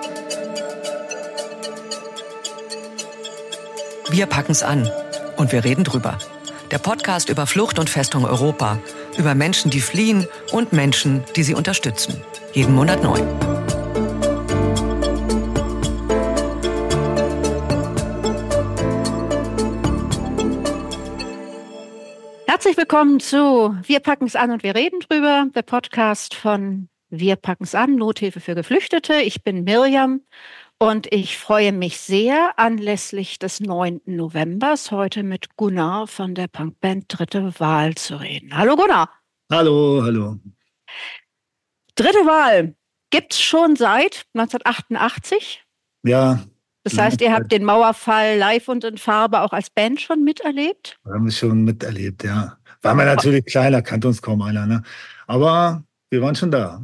Wir packen's an und wir reden drüber. Der Podcast über Flucht und Festung Europa, über Menschen, die fliehen und Menschen, die sie unterstützen. Jeden Monat neu. Herzlich willkommen zu Wir packen's an und wir reden drüber, der Podcast von Wir packen's an, Nothilfe für Geflüchtete. Ich bin Mirjam. Und ich freue mich sehr, anlässlich des 9. Novembers heute mit Gunnar von der Punkband Dritte Wahl zu reden. Hallo Gunnar. Hallo. Dritte Wahl gibt's schon seit 1988. Ja. Das heißt, ihr habt den Mauerfall live und in Farbe auch als Band schon miterlebt? Wir haben es schon miterlebt, ja. Waren wir natürlich kleiner, kannte uns kaum einer, ne? Aber wir waren schon da.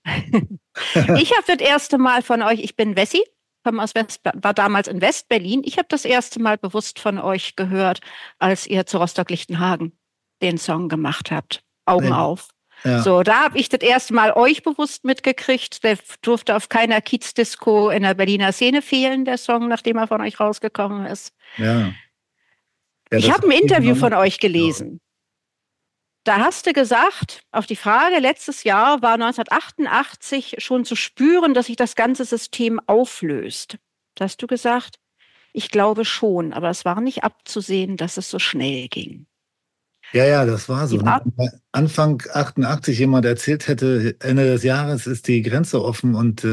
Ich habe das erste Mal von euch, ich bin Wessi, war damals in West-Berlin. Ich habe das erste Mal bewusst von euch gehört, als ihr zu Rostock-Lichtenhagen den Song gemacht habt. Augen auf. Ja. So, da habe ich das erste Mal euch bewusst mitgekriegt. Der durfte auf keiner Kiezdisco in der Berliner Szene fehlen, der Song, nachdem er von euch rausgekommen ist. Ja. Ich habe ein Interview von euch gelesen. Da hast du gesagt, auf die Frage, letztes Jahr war 1988 schon zu spüren, dass sich das ganze System auflöst. Da hast du gesagt, ich glaube schon, aber es war nicht abzusehen, dass es so schnell ging. Ja, das war so. Anfang 88 jemand erzählt hätte, Ende des Jahres ist die Grenze offen und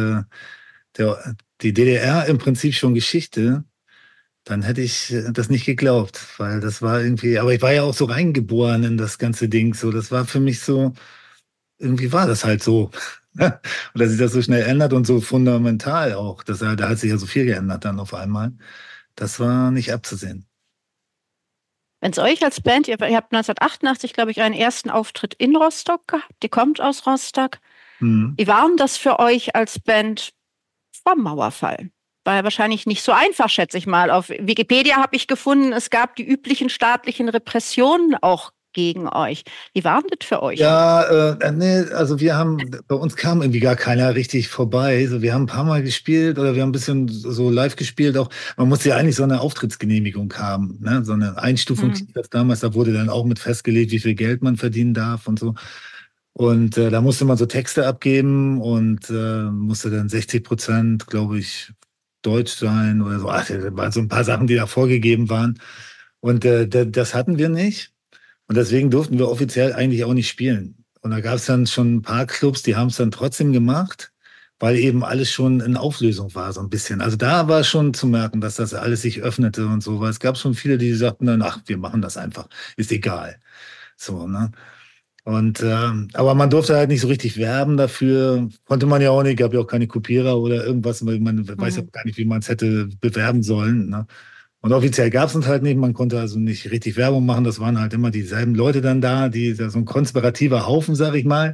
die DDR im Prinzip schon Geschichte, dann hätte ich das nicht geglaubt, weil das war irgendwie, aber ich war ja auch so reingeboren in das ganze Ding, so, das war für mich so, irgendwie war das halt so. Und dass sich das so schnell ändert und so fundamental auch, da hat sich ja so viel geändert dann auf einmal, das war nicht abzusehen. Wenn es euch als Band, ihr habt 1988, glaube ich, einen ersten Auftritt in Rostock gehabt, die kommt aus Rostock. Wie war denn das für euch als Band vom Mauerfall? War ja wahrscheinlich nicht so einfach, schätze ich mal. Auf Wikipedia habe ich gefunden, es gab die üblichen staatlichen Repressionen auch gegen euch. Wie war das für euch? Ja, nee, also bei uns kam irgendwie gar keiner richtig vorbei. So, wir haben ein paar Mal gespielt oder wir haben ein bisschen so live gespielt. Auch man musste ja eigentlich so eine Auftrittsgenehmigung haben, ne? So eine Einstufung damals. Da wurde dann auch mit festgelegt, wie viel Geld man verdienen darf und so. Und da musste man so Texte abgeben und musste dann 60%, glaube ich, Deutsch sein oder so. Ach, das waren so ein paar Sachen, die da vorgegeben waren. Und das hatten wir nicht. Und deswegen durften wir offiziell eigentlich auch nicht spielen. Und da gab es dann schon ein paar Clubs, die haben es dann trotzdem gemacht, weil eben alles schon in Auflösung war, so ein bisschen. Also da war schon zu merken, dass das alles sich öffnete und so. Weil es gab schon viele, die sagten dann, ach, wir machen das einfach. Ist egal. So, ne? Und aber man durfte halt nicht so richtig werben dafür. Konnte man ja auch nicht, gab ja auch keine Kopierer oder irgendwas. Man weiß ja gar nicht, wie man es hätte bewerben sollen. Ne? Und offiziell gab es uns halt nicht. Man konnte also nicht richtig Werbung machen. Das waren halt immer dieselben Leute dann da, so ein konspirativer Haufen, sag ich mal.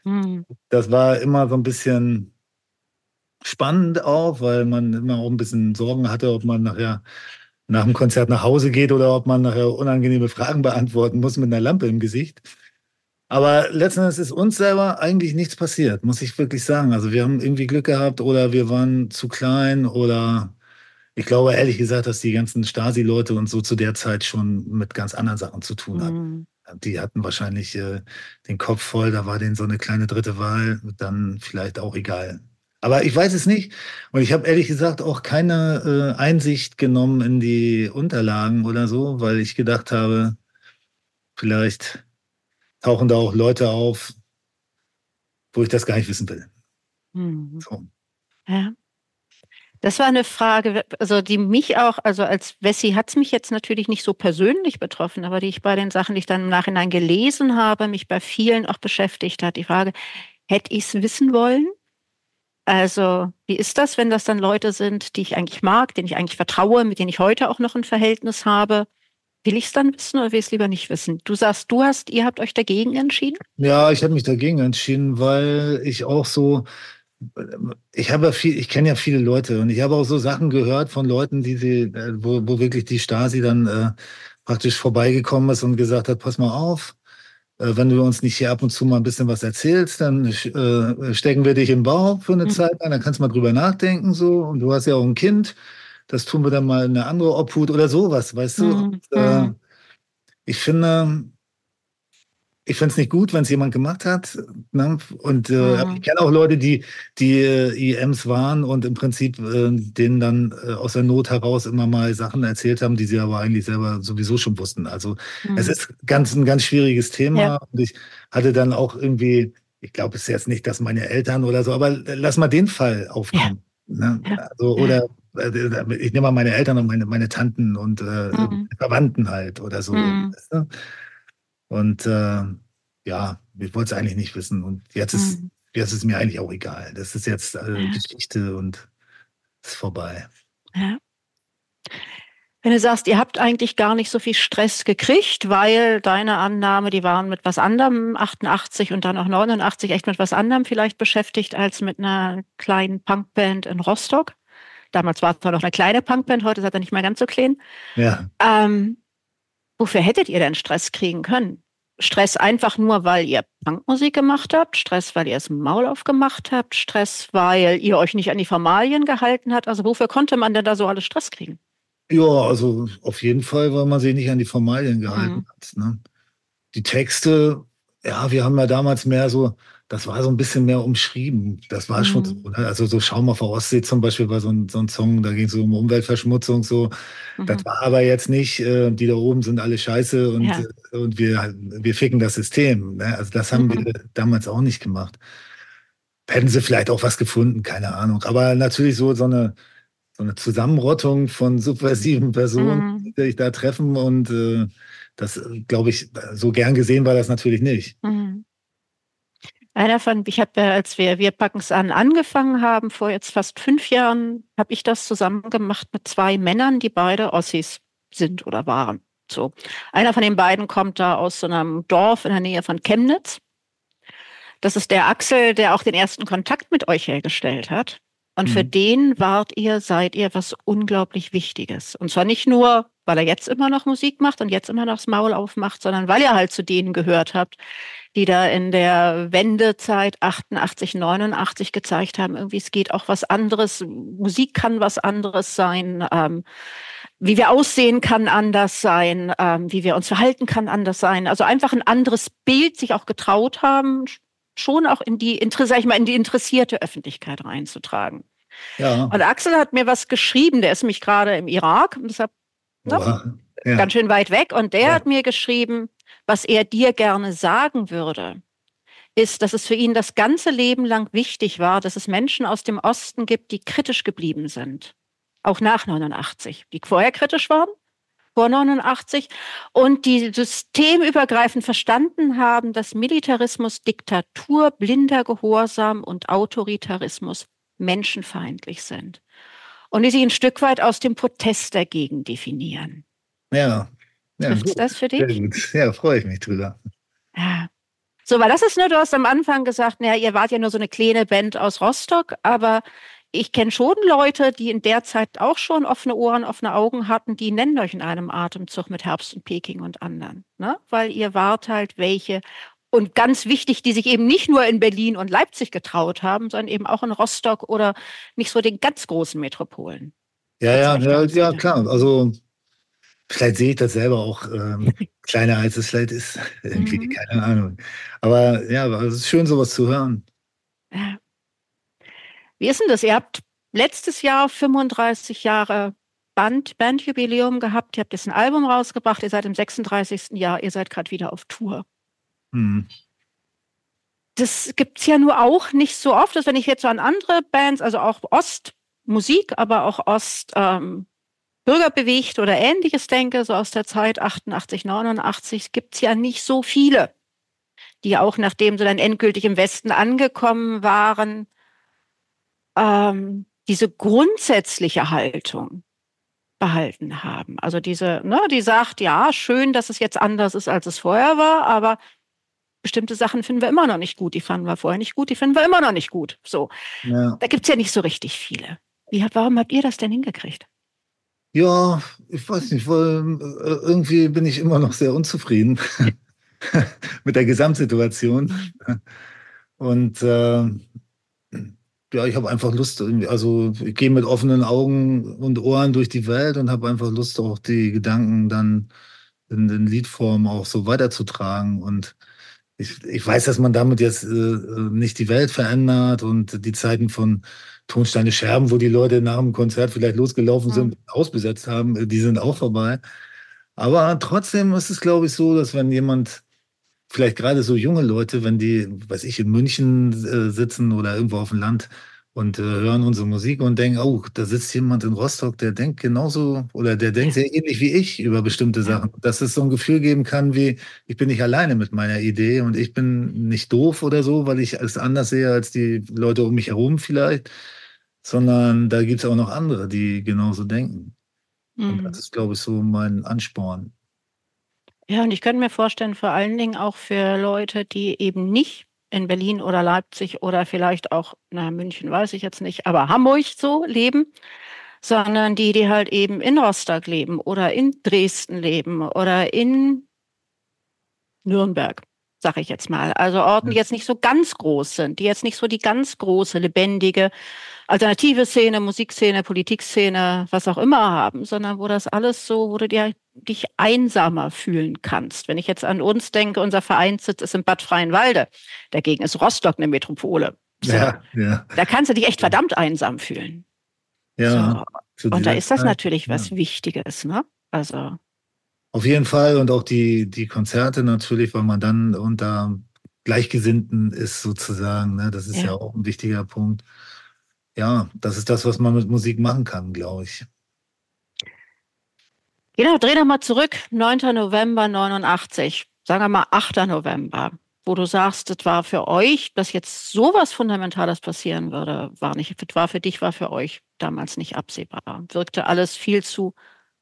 Das war immer so ein bisschen spannend auch, weil man immer auch ein bisschen Sorgen hatte, ob man nachher nach dem Konzert nach Hause geht oder ob man nachher unangenehme Fragen beantworten muss mit einer Lampe im Gesicht. Aber letzten Endes ist uns selber eigentlich nichts passiert, muss ich wirklich sagen. Also wir haben irgendwie Glück gehabt oder wir waren zu klein oder ich glaube ehrlich gesagt, dass die ganzen Stasi-Leute und so zu der Zeit schon mit ganz anderen Sachen zu tun hatten. Die hatten wahrscheinlich den Kopf voll, da war denen so eine kleine dritte Wahl, dann vielleicht auch egal. Aber ich weiß es nicht und ich habe ehrlich gesagt auch keine Einsicht genommen in die Unterlagen oder so, weil ich gedacht habe, vielleicht tauchen da auch Leute auf, wo ich das gar nicht wissen will. So. Ja. Das war eine Frage, also die mich auch, also als Wessi hat es mich jetzt natürlich nicht so persönlich betroffen, aber die ich bei den Sachen, die ich dann im Nachhinein gelesen habe, mich bei vielen auch beschäftigt hat. Die Frage, hätte ich es wissen wollen? Also wie ist das, wenn das dann Leute sind, die ich eigentlich mag, denen ich eigentlich vertraue, mit denen ich heute auch noch ein Verhältnis habe? Will ich es dann wissen oder will ich es lieber nicht wissen? Du sagst, ihr habt euch dagegen entschieden? Ja, ich habe mich dagegen entschieden, weil ich auch so, ich kenne ja viele Leute und ich habe auch so Sachen gehört von Leuten, wo wirklich die Stasi dann praktisch vorbeigekommen ist und gesagt hat, pass mal auf, wenn du uns nicht hier ab und zu mal ein bisschen was erzählst, dann stecken wir dich im Bau für eine Zeit lang, dann kannst du mal drüber nachdenken so. Und du hast ja auch ein Kind, das tun wir dann mal in eine andere Obhut oder sowas, weißt du? Und, ich finde, ich finde es nicht gut, wenn es jemand gemacht hat. Ne? Und ich kenne auch Leute, die IMs waren und im Prinzip denen dann aus der Not heraus immer mal Sachen erzählt haben, die sie aber eigentlich selber sowieso schon wussten. Also es ist ein ganz schwieriges Thema. Ja. Und ich hatte dann auch irgendwie, ich glaube, es ist jetzt nicht, dass meine Eltern oder so, aber lass mal den Fall aufkommen. Ja. Ne? Also, oder ich nehme mal meine Eltern und meine Tanten und Verwandten halt oder so. Weißt du? Und ja, ich wollte es eigentlich nicht wissen. Und jetzt ist mir eigentlich auch egal. Das ist jetzt Geschichte und ist vorbei. Ja. Wenn du sagst, ihr habt eigentlich gar nicht so viel Stress gekriegt, weil deine Annahme, die waren mit was anderem, 88 und dann auch 89, echt mit was anderem vielleicht beschäftigt, als mit einer kleinen Punkband in Rostock. Damals war es zwar noch eine kleine Punkband, heute seid ihr nicht mehr ganz so klein. Ja. Wofür hättet ihr denn Stress kriegen können? Stress einfach nur, weil ihr Punkmusik gemacht habt? Stress, weil ihr das Maul aufgemacht habt? Stress, weil ihr euch nicht an die Formalien gehalten habt? Also wofür konnte man denn da so alles Stress kriegen? Ja, also auf jeden Fall, weil man sich nicht an die Formalien gehalten hat. Ne? Die Texte, ja, wir haben ja damals mehr so, das war so ein bisschen mehr umschrieben. Das war schon so. Ne? Also so Schaum auf der Ostsee zum Beispiel war so ein Song, da ging es so um Umweltverschmutzung so. Das war aber jetzt nicht, die da oben sind alle scheiße und wir ficken das System. Ne? Also das haben wir damals auch nicht gemacht. Hätten sie vielleicht auch was gefunden, keine Ahnung. Aber natürlich so eine Zusammenrottung von subversiven Personen, die sich da treffen und das, glaube ich, so gern gesehen war das natürlich nicht. Einer von, ich habe ja, als wir packen's an angefangen haben, vor jetzt fast 5 Jahren, habe ich das zusammen gemacht mit 2 Männern, die beide Ossis sind oder waren. So. Einer von den beiden kommt da aus so einem Dorf in der Nähe von Chemnitz. Das ist der Axel, der auch den ersten Kontakt mit euch hergestellt hat. Und für den seid ihr was unglaublich Wichtiges. Und zwar nicht nur, weil er jetzt immer noch Musik macht und jetzt immer noch das Maul aufmacht, sondern weil ihr halt zu denen gehört habt, die da in der Wendezeit 88, 89 gezeigt haben, irgendwie es geht auch was anderes, Musik kann was anderes sein, wie wir aussehen kann anders sein, wie wir uns verhalten kann anders sein. Also einfach ein anderes Bild sich auch getraut haben, schon auch in die interessierte Öffentlichkeit reinzutragen. Ja. Und Axel hat mir was geschrieben, der ist nämlich gerade im Irak, und deshalb ganz schön weit weg. Und der hat mir geschrieben, was er dir gerne sagen würde, ist, dass es für ihn das ganze Leben lang wichtig war, dass es Menschen aus dem Osten gibt, die kritisch geblieben sind. Auch nach 89, die vorher kritisch waren, vor 89, und die systemübergreifend verstanden haben, dass Militarismus, Diktatur, blinder Gehorsam und Autoritarismus menschenfeindlich sind. Und die sich ein Stück weit aus dem Protest dagegen definieren. Ja. Trifft das für dich? Sehr gut. Ja, freue ich mich drüber. Ja. So, weil das ist nur, du hast am Anfang gesagt, naja, ihr wart ja nur so eine kleine Band aus Rostock, aber ich kenne schon Leute, die in der Zeit auch schon offene Ohren, offene Augen hatten, die nennen euch in einem Atemzug mit Herbst und Peking und anderen, ne? Weil ihr wart halt welche, und ganz wichtig, die sich eben nicht nur in Berlin und Leipzig getraut haben, sondern eben auch in Rostock oder nicht so den ganz großen Metropolen. Ja, klar. Also vielleicht sehe ich das selber auch kleiner, als es vielleicht ist. Irgendwie, keine Ahnung. Aber ja, es ist schön, sowas zu hören. Ja. Wie ist denn das? Ihr habt letztes Jahr 35 Jahre Bandjubiläum gehabt. Ihr habt jetzt ein Album rausgebracht. Ihr seid im 36. Jahr. Ihr seid gerade wieder auf Tour. Das gibt's ja nur auch nicht so oft, dass wenn ich jetzt so an andere Bands, also auch Ostmusik, aber auch Bürgerbewegt oder Ähnliches denke, so aus der Zeit 88, 89, gibt's ja nicht so viele, die auch nachdem sie dann endgültig im Westen angekommen waren, diese grundsätzliche Haltung behalten haben. Also diese, ne, die sagt, ja, schön, dass es jetzt anders ist, als es vorher war, aber bestimmte Sachen finden wir immer noch nicht gut. Die fanden wir vorher nicht gut, die finden wir immer noch nicht gut. So, Ja. Da gibt's ja nicht so richtig viele. Warum habt ihr das denn hingekriegt? Ja, ich weiß nicht, weil irgendwie bin ich immer noch sehr unzufrieden. mit der Gesamtsituation. Und ja, ich habe einfach Lust, also ich gehe mit offenen Augen und Ohren durch die Welt und habe einfach Lust, auch die Gedanken dann in Liedform auch so weiterzutragen. Und ich weiß, dass man damit jetzt nicht die Welt verändert und die Zeiten von Tonsteine Scherben, wo die Leute nach dem Konzert vielleicht losgelaufen sind, ausbesetzt haben, die sind auch vorbei. Aber trotzdem ist es, glaube ich, so, dass wenn jemand, vielleicht gerade so junge Leute, wenn die, weiß ich, in München sitzen oder irgendwo auf dem Land und hören unsere Musik und denken, oh, da sitzt jemand in Rostock, der denkt genauso oder der denkt sehr ähnlich wie ich über bestimmte Sachen. Dass es so ein Gefühl geben kann, wie ich bin nicht alleine mit meiner Idee und ich bin nicht doof oder so, weil ich es anders sehe als die Leute um mich herum vielleicht, sondern da gibt es auch noch andere, die genauso denken. Und das Mhm. ist, glaube ich, so mein Ansporn. Ja, und ich könnte mir vorstellen, vor allen Dingen auch für Leute, die eben nicht in Berlin oder Leipzig oder vielleicht auch, na, München weiß ich jetzt nicht, aber Hamburg so leben, sondern die halt eben in Rostock leben oder in Dresden leben oder in Nürnberg, sage ich jetzt mal. Also Orten, die jetzt nicht so ganz groß sind, die jetzt nicht so die ganz große, lebendige alternative Szene, Musikszene, Politikszene, was auch immer haben, sondern wo das alles so, wo du dich einsamer fühlen kannst. Wenn ich jetzt an uns denke, unser Vereinssitz ist in Bad Freienwalde. Dagegen ist Rostock eine Metropole. So. Ja, ja. Da kannst du dich echt verdammt einsam fühlen. Ja, So. zu Und da dieser ist das Zeit. natürlich Ja. was Wichtiges, ne? Also, Auf jeden Fall und auch die Konzerte natürlich, weil man dann unter Gleichgesinnten ist sozusagen. Ne? Das ist ja ja. auch ein wichtiger Punkt. Ja, das ist das, was man mit Musik machen kann, glaube ich. Genau, dreh doch mal zurück, 9. November 89, sagen wir mal 8. November, wo du sagst, das war für euch, dass jetzt sowas Fundamentales passieren würde, war nicht, war für dich, war für euch damals nicht absehbar. Wirkte alles viel zu,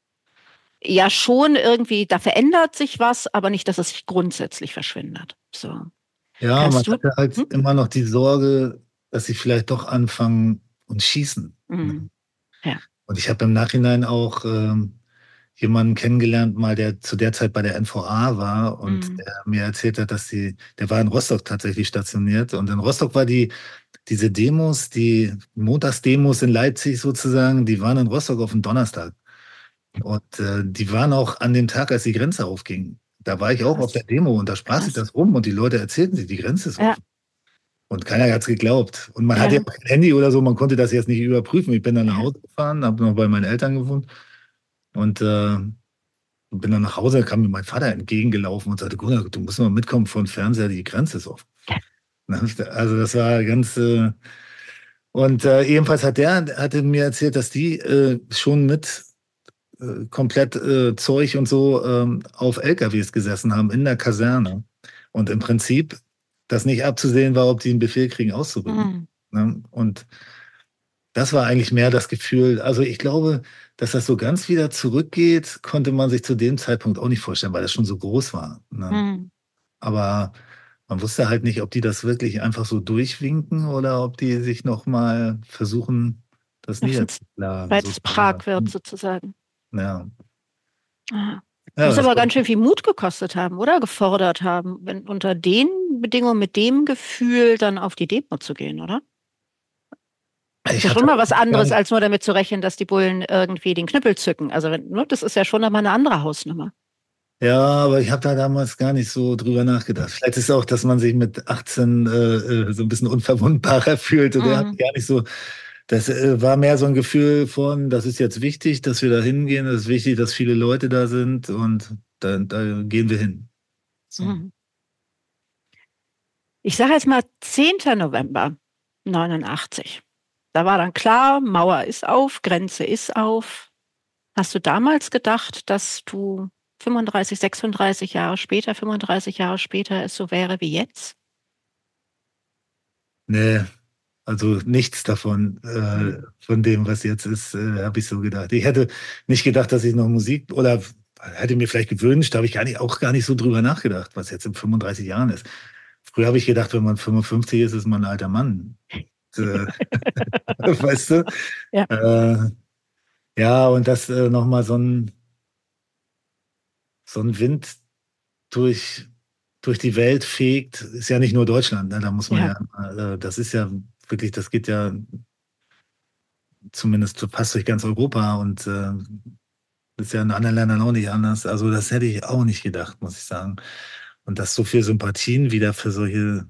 ja schon irgendwie, da verändert sich was, aber nicht, dass es sich grundsätzlich verschwindet. So, Ja, man kannst du? hatte halt Hm? immer noch die Sorge, dass sie vielleicht doch anfangen und schießen. Ne? Hm. Ja. Und ich habe im Nachhinein auch jemanden kennengelernt, mal der zu der Zeit bei der NVA war und Hm. der mir erzählt hat, der war in Rostock tatsächlich stationiert und in Rostock war diese Demos, die Montagsdemos in Leipzig sozusagen, die waren in Rostock auf dem Donnerstag. Und die waren auch an dem Tag, als die Grenze aufging. Da war ich auch auf der Krass, Demo und da sprach sich krass. das rum und die Leute erzählten sich, die Grenze ist Ja, offen. Und keiner hat es geglaubt. Und man hatte ja ja, auch kein Handy oder so, man konnte das jetzt nicht überprüfen. Ich bin dann nach ja. Hause gefahren, habe noch bei meinen Eltern gewohnt und bin dann nach Hause, kam mir mein Vater entgegengelaufen und sagte, Gunnar, du musst mal mitkommen vor den Fernseher, die Grenze ist offen. Also das war ganz und ebenfalls hatte mir erzählt, dass die schon mit komplett Zeug und so auf LKWs gesessen haben in der Kaserne. Und im Prinzip das nicht abzusehen war, ob die einen Befehl kriegen, auszurücken. Hm. Ne? Und das war eigentlich mehr das Gefühl. Also ich glaube, dass das so ganz wieder zurückgeht, konnte man sich zu dem Zeitpunkt auch nicht vorstellen, weil das schon so groß war. Ne? Hm. Aber man wusste halt nicht, ob die das wirklich einfach so durchwinken oder ob die sich nochmal versuchen, das Ob es ein niederzuschlagen, zweites Prag wird, sozusagen. sozusagen. Ja, Ah. ja, Muss das aber war, ganz schön viel Mut gekostet haben, oder? Gefordert haben, wenn unter den Bedingungen, mit dem Gefühl dann auf die Demo zu gehen, oder? Ist ich ja schon hatte mal was gar anderes, nicht. als nur damit zu rechnen, dass die Bullen irgendwie den Knüppel zücken. Also wenn, ne, das ist ja schon mal eine andere Hausnummer. Ja, aber ich habe da damals gar nicht so drüber nachgedacht. Vielleicht ist es auch, dass man sich mit 18 so ein bisschen unverwundbarer fühlt. Und der hat Mhm. gar nicht so. Das war mehr so ein Gefühl von, das ist jetzt wichtig, dass wir da hingehen. Es ist wichtig, dass viele Leute da sind und da gehen wir hin. So. Mhm. Ich sage jetzt mal 10. November 89. Da war dann klar, Mauer ist auf, Grenze ist auf. Hast du damals gedacht, dass du 35, 36 Jahre später, 35 Jahre später es so wäre wie jetzt? Nee, also nichts davon, von dem, was jetzt ist, habe ich so gedacht. Ich hätte nicht gedacht, dass ich noch Musik oder hätte mir vielleicht gewünscht, habe ich auch gar nicht so drüber nachgedacht, was jetzt in 35 Jahren ist. Früher habe ich gedacht, wenn man 55 ist, ist man ein alter Mann. Äh, weißt du? Ja. Äh, ja, und dass nochmal so ein Wind durch. durch die Welt fegt, ist ja nicht nur Deutschland, ne? Da muss man Ja. ja, das ist ja wirklich, das geht ja zumindest fast durch ganz Europa und ist ja in anderen Ländern auch nicht anders. Also das hätte ich auch nicht gedacht, muss ich sagen. Und dass so viel Sympathien wieder für solche,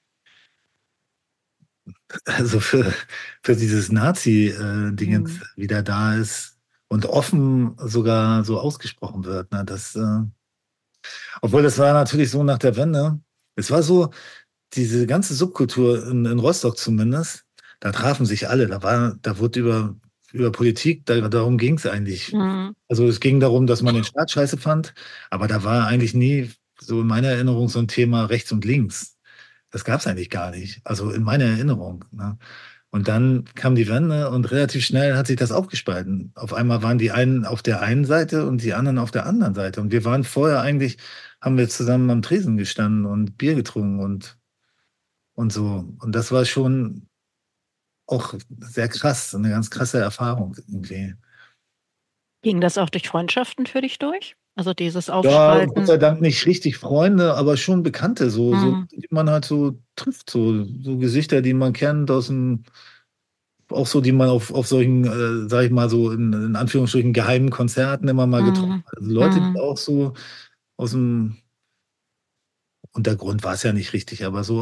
also für dieses Nazi-Dingens Mhm. wieder da ist und offen sogar so ausgesprochen wird. Ne? Obwohl das war natürlich so nach der Wende. Es war so, diese ganze Subkultur in Rostock zumindest, da trafen sich alle. Da wurde über Politik, darum ging es eigentlich. Mhm. Also es ging darum, dass man den Staat scheiße fand, aber da war eigentlich nie so in meiner Erinnerung so ein Thema rechts und links. Das gab es eigentlich gar nicht. Also in meiner Erinnerung. Ne? Und dann kam die Wende und relativ schnell hat sich das aufgespalten. Auf einmal waren die einen auf der einen Seite und die anderen auf der anderen Seite. Und wir waren vorher eigentlich, haben wir zusammen am Tresen gestanden und Bier getrunken und so. Und das war schon auch sehr krass, eine ganz krasse Erfahrung irgendwie. Ging das auch durch Freundschaften für dich durch? Also dieses Ja, Gott Aufspalten? sei Dank nicht richtig Freunde, aber schon Bekannte, Mhm. die man halt so trifft, so Gesichter, die man kennt aus dem, auch so, die man auf solchen, sag ich mal so, in Anführungsstrichen geheimen Konzerten immer mal getroffen Mhm. hat. Also Leute, die Mhm. auch so aus dem Untergrund war es ja nicht richtig, aber so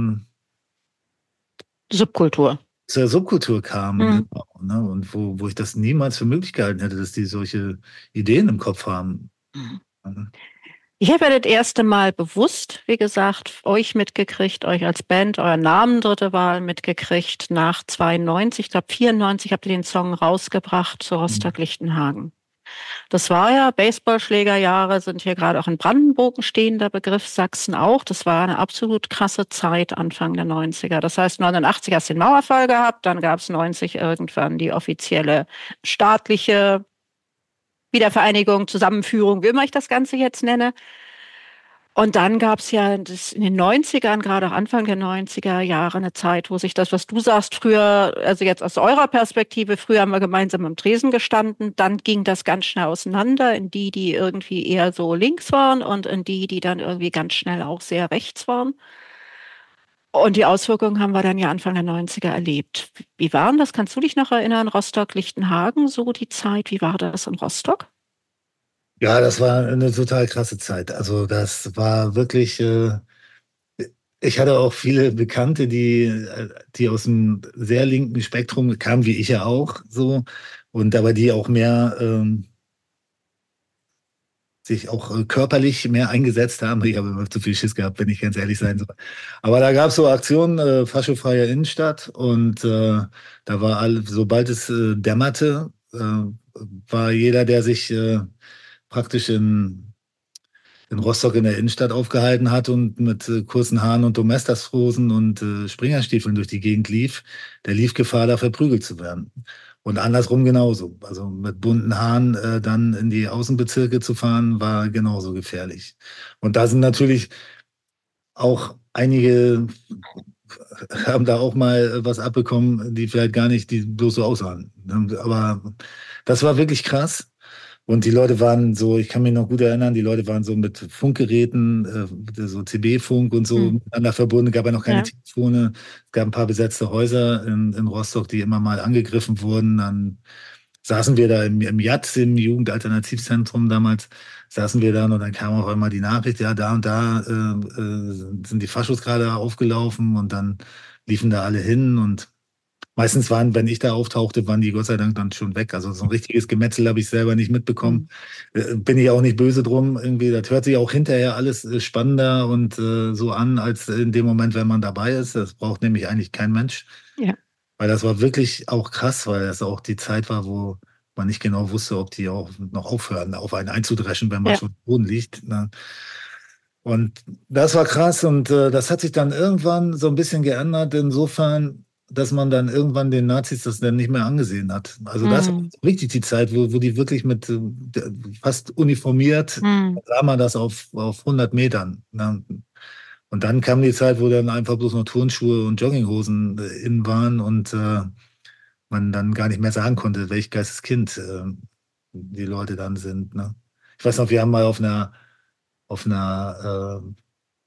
Subkultur. aus der Subkultur kamen, Mhm. genau, ne? Und wo ich das niemals für möglich gehalten hätte, dass die solche Ideen im Kopf haben. Mhm. Ne? Ich habe ja das erste Mal bewusst, wie gesagt, euch mitgekriegt, euch als Band, euren Namen Dritte Wahl mitgekriegt nach 92, ich glaube 94 habt ihr den Song rausgebracht zu Rostock-Lichtenhagen. Das war ja, Baseballschlägerjahre sind hier gerade auch in Brandenburg ein stehender Begriff, Sachsen auch. Das war eine absolut krasse Zeit Anfang der 90er. Das heißt, 89 hast du den Mauerfall gehabt, dann gab es 90 irgendwann die offizielle staatliche Wiedervereinigung, Zusammenführung, wie immer ich das Ganze jetzt nenne. Und dann gab es ja in den 90ern, gerade auch Anfang der 90er Jahre, eine Zeit, wo sich das, was du sagst, früher, also jetzt aus eurer Perspektive, früher haben wir gemeinsam am Tresen gestanden, dann ging das ganz schnell auseinander in die, die irgendwie eher so links waren und in die, die dann irgendwie ganz schnell auch sehr rechts waren. Und die Auswirkungen haben wir dann ja Anfang der 90er erlebt. Wie waren das? Kannst du dich noch erinnern, Rostock, Lichtenhagen, so die Zeit? Wie war das in Rostock? Ja, das war eine total krasse Zeit. Also das war wirklich, ich hatte auch viele Bekannte, die aus dem sehr linken Spektrum kamen, wie ich ja auch, so, und aber die auch mehr sich auch körperlich mehr eingesetzt haben. Ich habe immer zu viel Schiss gehabt, wenn ich ganz ehrlich sein soll. Aber da gab es so Aktionen, faschofreie Innenstadt und da war sobald es dämmerte, war jeder, der sich praktisch in Rostock in der Innenstadt aufgehalten hat und mit kurzen Haaren und Domestashosen und Springerstiefeln durch die Gegend lief, der lief Gefahr, da verprügelt zu werden. Und andersrum genauso. Also mit bunten Haaren dann in die Außenbezirke zu fahren, war genauso gefährlich. Und da sind natürlich auch einige, haben da auch mal was abbekommen, die vielleicht gar nicht, die bloß so aussahen. Aber das war wirklich krass. Und die Leute waren so, ich kann mich noch gut erinnern, die Leute waren so mit Funkgeräten, so CB-Funk und so Hm. miteinander verbunden. Es gab ja noch keine Ja, Telefone. Es gab ein paar besetzte Häuser in Rostock, die immer mal angegriffen wurden. Dann saßen wir da im JAT, im Jugendalternativzentrum damals, saßen wir da und dann kam auch immer die Nachricht, ja, da und da sind die Faschos gerade aufgelaufen und dann liefen da alle hin und meistens waren, wenn ich da auftauchte, waren die Gott sei Dank dann schon weg. Also so ein richtiges Gemetzel habe ich selber nicht mitbekommen. hm. Bin ich auch nicht böse drum. Irgendwie, das hört sich auch hinterher alles spannender und so an, als in dem Moment, wenn man dabei ist. Das braucht nämlich eigentlich kein Mensch. Ja, Weil das war wirklich auch krass, weil das auch die Zeit war, wo man nicht genau wusste, ob die auch noch aufhören, auf einen einzudreschen, wenn man ja, schon am Boden liegt. Ne? Und das war krass und das hat sich dann irgendwann so ein bisschen geändert, insofern, dass man dann irgendwann den Nazis das dann nicht mehr angesehen hat. Also das war hm. richtig die Zeit, wo die wirklich mit fast uniformiert, Hm. sah man das auf 100 Metern. Ne? Und dann kam die Zeit, wo dann einfach bloß noch Turnschuhe und Jogginghosen in waren und man dann gar nicht mehr sagen konnte, welch Geisteskind die Leute dann sind. Ne? Ich weiß noch, wir haben mal auf einer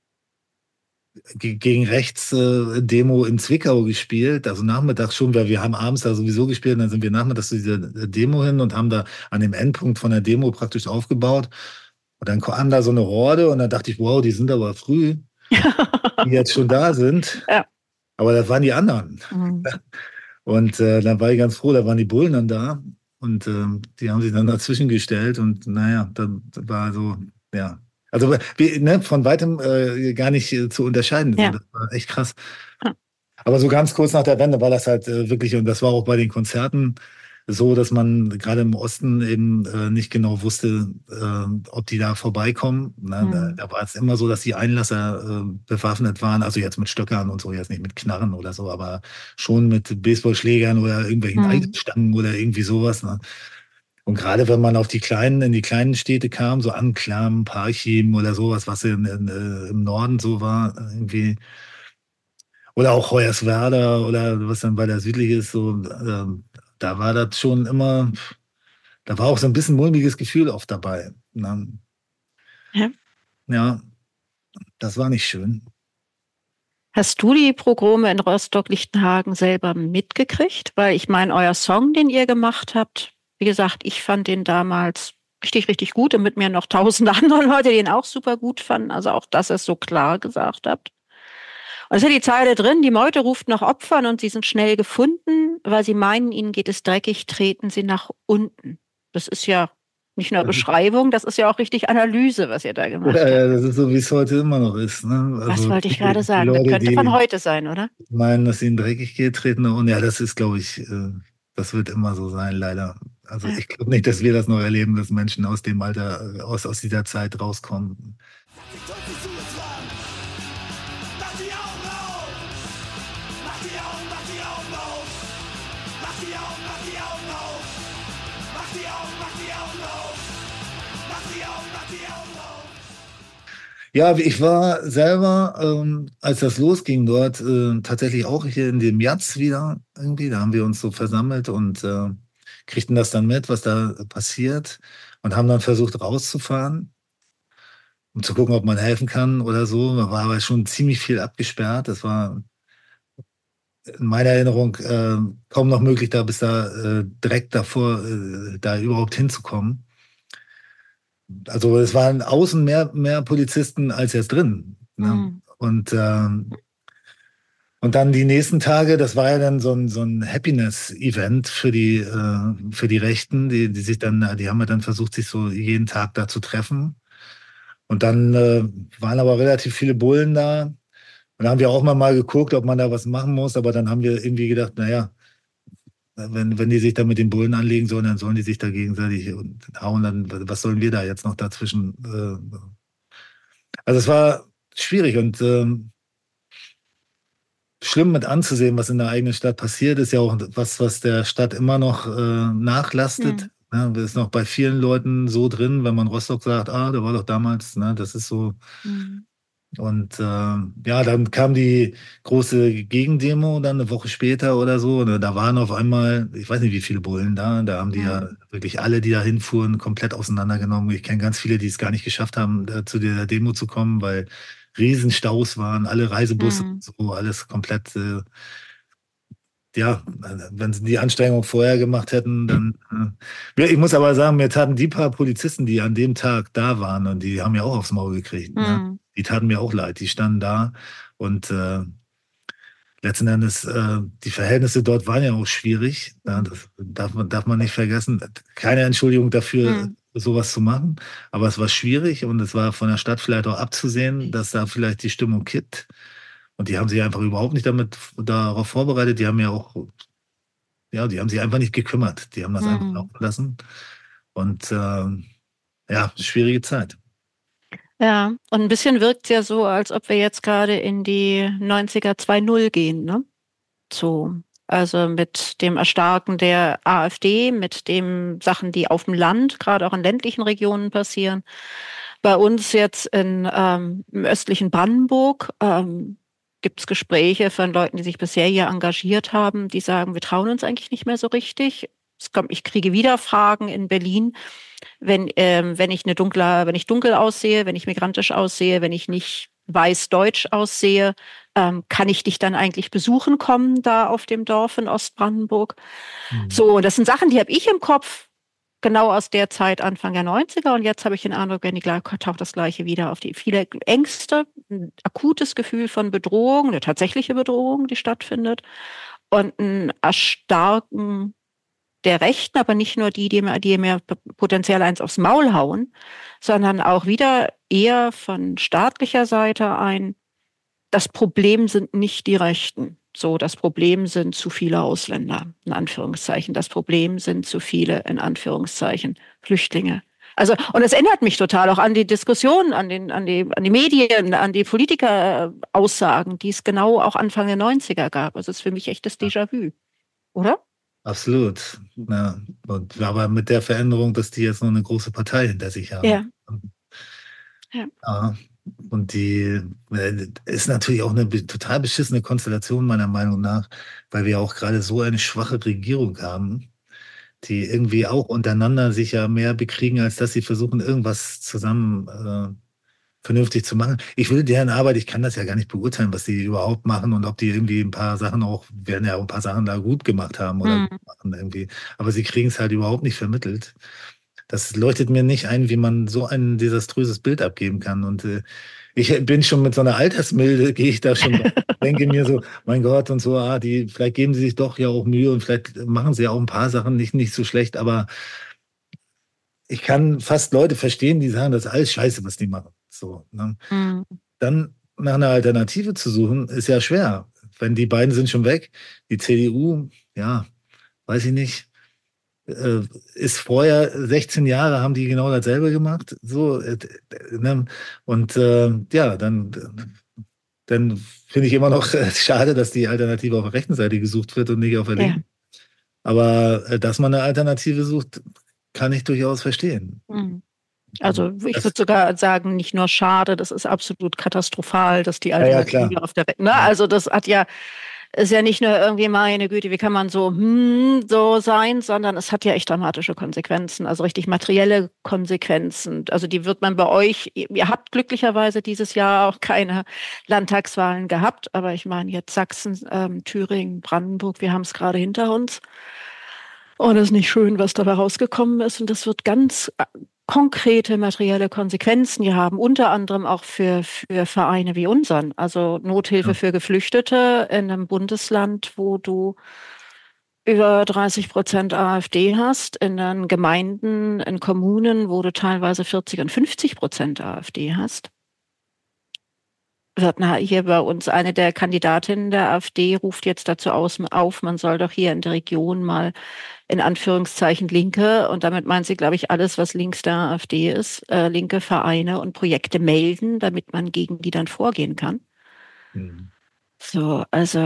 gegen rechts Demo in Zwickau gespielt, also nachmittags schon, weil wir haben abends da sowieso gespielt und dann sind wir nachmittags zu dieser Demo hin und haben da an dem Endpunkt von der Demo praktisch aufgebaut. Und dann kam da so eine Horde und dann dachte ich, wow, die sind aber früh, die jetzt schon da sind. Ja. Aber das waren die anderen. Mhm. Und dann war ich ganz froh, da waren die Bullen dann da und die haben sich dann dazwischen gestellt und naja, dann war so, ja. Also ne, von weitem gar nicht zu unterscheiden. Ja. So, das war echt krass. Ja. Aber so ganz kurz nach der Wende war das halt wirklich, und das war auch bei den Konzerten so, dass man gerade im Osten eben nicht genau wusste, ob die da vorbeikommen. Ne? Da war es immer so, dass die Einlasser bewaffnet waren, also jetzt mit Stöckern und so, jetzt nicht mit Knarren oder so, aber schon mit Baseballschlägern oder irgendwelchen Eisenstangen oder irgendwie sowas. Ne? Und gerade wenn man auf in die kleinen Städte kam, so Anklam, Parchim oder sowas, was im Norden so war, irgendwie, oder auch Hoyerswerda oder was dann weiter südlich ist, so, da war das schon immer, da war auch so ein bisschen mulmiges Gefühl oft dabei. Ne? Ja. Ja, das war nicht schön. Hast du die Pogrome in Rostock-Lichtenhagen selber mitgekriegt? Weil ich meine, euer Song, den ihr gemacht habt, wie gesagt, ich fand den damals richtig, richtig gut und mit mir noch 1000 andere Leute, die ihn auch super gut fanden. Also auch, dass ihr es so klar gesagt habt. Und es ist ja die Zeile drin, die Meute ruft nach Opfern und sie sind schnell gefunden, weil sie meinen, ihnen geht es dreckig, treten sie nach unten. Das ist ja nicht nur Beschreibung, das ist ja auch richtig Analyse, was ihr da gemacht habt. Ja, das ist so, wie es heute immer noch ist. Ne? Das Also wollte ich gerade die sagen. Das Leute, könnte von die heute sein, oder? meinen, dass ihnen dreckig geht, treten nach unten. Ja, das ist, glaube ich, das wird immer so sein, leider. Also Ja. ich glaube nicht, dass wir das noch erleben, dass Menschen aus dem Alter, aus dieser Zeit rauskommen. Ja, ich war selber, als das losging dort, tatsächlich auch hier in dem Jatz wieder irgendwie. Da haben wir uns so versammelt und kriegten das dann mit, was da passiert und haben dann versucht rauszufahren, um zu gucken, ob man helfen kann oder so. Da war aber schon ziemlich viel abgesperrt. Das war in meiner Erinnerung kaum noch möglich, da bis da direkt davor, da überhaupt hinzukommen. Also es waren außen mehr Polizisten als jetzt drin. Ne? Mhm. Und dann die nächsten Tage, das war ja dann so ein Happiness-Event für die Rechten, die sich dann, die haben ja dann versucht, sich so jeden Tag da zu treffen. Und dann waren aber relativ viele Bullen da. Und da haben wir auch mal geguckt, ob man da was machen muss. Aber dann haben wir irgendwie gedacht, naja, wenn die sich da mit den Bullen anlegen sollen, dann sollen die sich da gegenseitig hauen. Dann, was sollen wir da jetzt noch dazwischen? Also es war schwierig und schlimm mit anzusehen, was in der eigenen Stadt passiert, ist ja auch was der Stadt immer noch nachlastet. Ne? Das ist noch bei vielen Leuten so drin, wenn man Rostock sagt, ah, da war doch damals, ne, das ist so. Mhm. Und ja, dann kam die große Gegendemo dann eine Woche später oder so. Und da waren auf einmal, ich weiß nicht, wie viele Bullen da. Da haben die ja wirklich alle, die da hinfuhren, komplett auseinandergenommen. Ich kenne ganz viele, die es gar nicht geschafft haben, zu der Demo zu kommen, weil Riesenstaus waren, alle Reisebusse, so alles komplett. Ja, wenn sie die Anstrengung vorher gemacht hätten, dann. Ja, ich muss aber sagen, mir taten die paar Polizisten, die an dem Tag da waren, und die haben ja auch aufs Maul gekriegt. Ne? Die taten mir auch leid. Die standen da und letzten Endes, die Verhältnisse dort waren ja auch schwierig. Ja, das darf man nicht vergessen. Keine Entschuldigung dafür, sowas zu machen, aber es war schwierig und es war von der Stadt vielleicht auch abzusehen, dass da vielleicht die Stimmung kippt. Und die haben sich einfach überhaupt nicht darauf vorbereitet. Die haben ja auch, ja, die haben sich einfach nicht gekümmert. Die haben das einfach laufen lassen. Und ja, schwierige Zeit. Ja, und ein bisschen wirkt es ja so, als ob wir jetzt gerade in die 90er 2.0 gehen, ne? So, also mit dem Erstarken der AfD, mit den Sachen, die auf dem Land, gerade auch in ländlichen Regionen passieren. Bei uns jetzt im östlichen Brandenburg gibt es Gespräche von Leuten, die sich bisher hier engagiert haben, die sagen, wir trauen uns eigentlich nicht mehr so richtig. Ich kriege wieder Fragen in Berlin, wenn ich dunkel aussehe, wenn ich migrantisch aussehe, wenn ich nicht weiß-deutsch aussehe, kann ich dich dann eigentlich besuchen kommen da auf dem Dorf in Ostbrandenburg? So, das sind Sachen, die habe ich im Kopf, genau aus der Zeit, Anfang der 90er. Und jetzt habe ich den Eindruck, taucht das Gleiche wieder auf. Die viele Ängste, ein akutes Gefühl von Bedrohung, eine tatsächliche Bedrohung, die stattfindet. Und ein Erstarken der Rechten, aber nicht nur die mir potenziell eins aufs Maul hauen, sondern auch wieder eher von staatlicher Seite das Problem sind nicht die Rechten. So, das Problem sind zu viele Ausländer, in Anführungszeichen. Das Problem sind zu viele, in Anführungszeichen, Flüchtlinge. Also, und es erinnert mich total auch an die Diskussionen, an die Medien, an die Politiker-Aussagen, die es genau auch Anfang der 90er gab. Also, es ist für mich echtes Déjà-vu, oder? Absolut. Ja. Und aber mit der Veränderung, dass die jetzt noch eine große Partei hinter sich haben. Ja. Ja. Und die ist natürlich auch eine total beschissene Konstellation, meiner Meinung nach, weil wir auch gerade so eine schwache Regierung haben, die irgendwie auch untereinander sich ja mehr bekriegen, als dass sie versuchen, irgendwas zusammen vernünftig zu machen. Ich will deren Arbeit, ich kann das ja gar nicht beurteilen, was die überhaupt machen und ob die irgendwie ein paar Sachen werden ja auch ein paar Sachen da gut gemacht haben oder gut machen irgendwie. Aber sie kriegen es halt überhaupt nicht vermittelt. Das leuchtet mir nicht ein, wie man so ein desaströses Bild abgeben kann. Und ich bin schon mit so einer Altersmilde, gehe ich da schon, denke mir so, mein Gott und so, vielleicht geben sie sich doch ja auch Mühe und vielleicht machen sie ja auch ein paar Sachen nicht so schlecht, aber ich kann fast Leute verstehen, die sagen, das ist alles scheiße, was die machen. So, ne? Dann nach einer Alternative zu suchen, ist ja schwer. Wenn die beiden sind schon weg, die CDU, ja, weiß ich nicht, ist vorher 16 Jahre haben die genau dasselbe gemacht. So, ne? Und ja, dann finde ich immer noch schade, dass die Alternative auf der rechten Seite gesucht wird und nicht auf der linken. Aber dass man eine Alternative sucht, kann ich durchaus verstehen. Also ich würde sogar sagen, nicht nur schade, das ist absolut katastrophal, dass die Alternative auf der rechten. Also das ist ja nicht nur irgendwie, meine Güte, wie kann man so sein, sondern es hat ja echt dramatische Konsequenzen, also richtig materielle Konsequenzen. Also die wird man bei euch, ihr habt glücklicherweise dieses Jahr auch keine Landtagswahlen gehabt, aber ich meine jetzt Sachsen, Thüringen, Brandenburg, wir haben es gerade hinter uns. Und es ist nicht schön, was dabei rausgekommen ist. Und das wird ganz konkrete materielle Konsequenzen hier haben, unter anderem auch für Vereine wie unseren. Also Nothilfe für Geflüchtete in einem Bundesland, wo du über 30% AfD hast, in den Gemeinden, in Kommunen, wo du teilweise 40 und 50% AfD hast. Wird hier bei uns eine der Kandidatinnen der AfD ruft jetzt dazu auf, man soll doch hier in der Region mal in Anführungszeichen Linke, und damit meint sie, glaube ich, alles, was links der AfD ist, linke Vereine und Projekte melden, damit man gegen die dann vorgehen kann. So, also.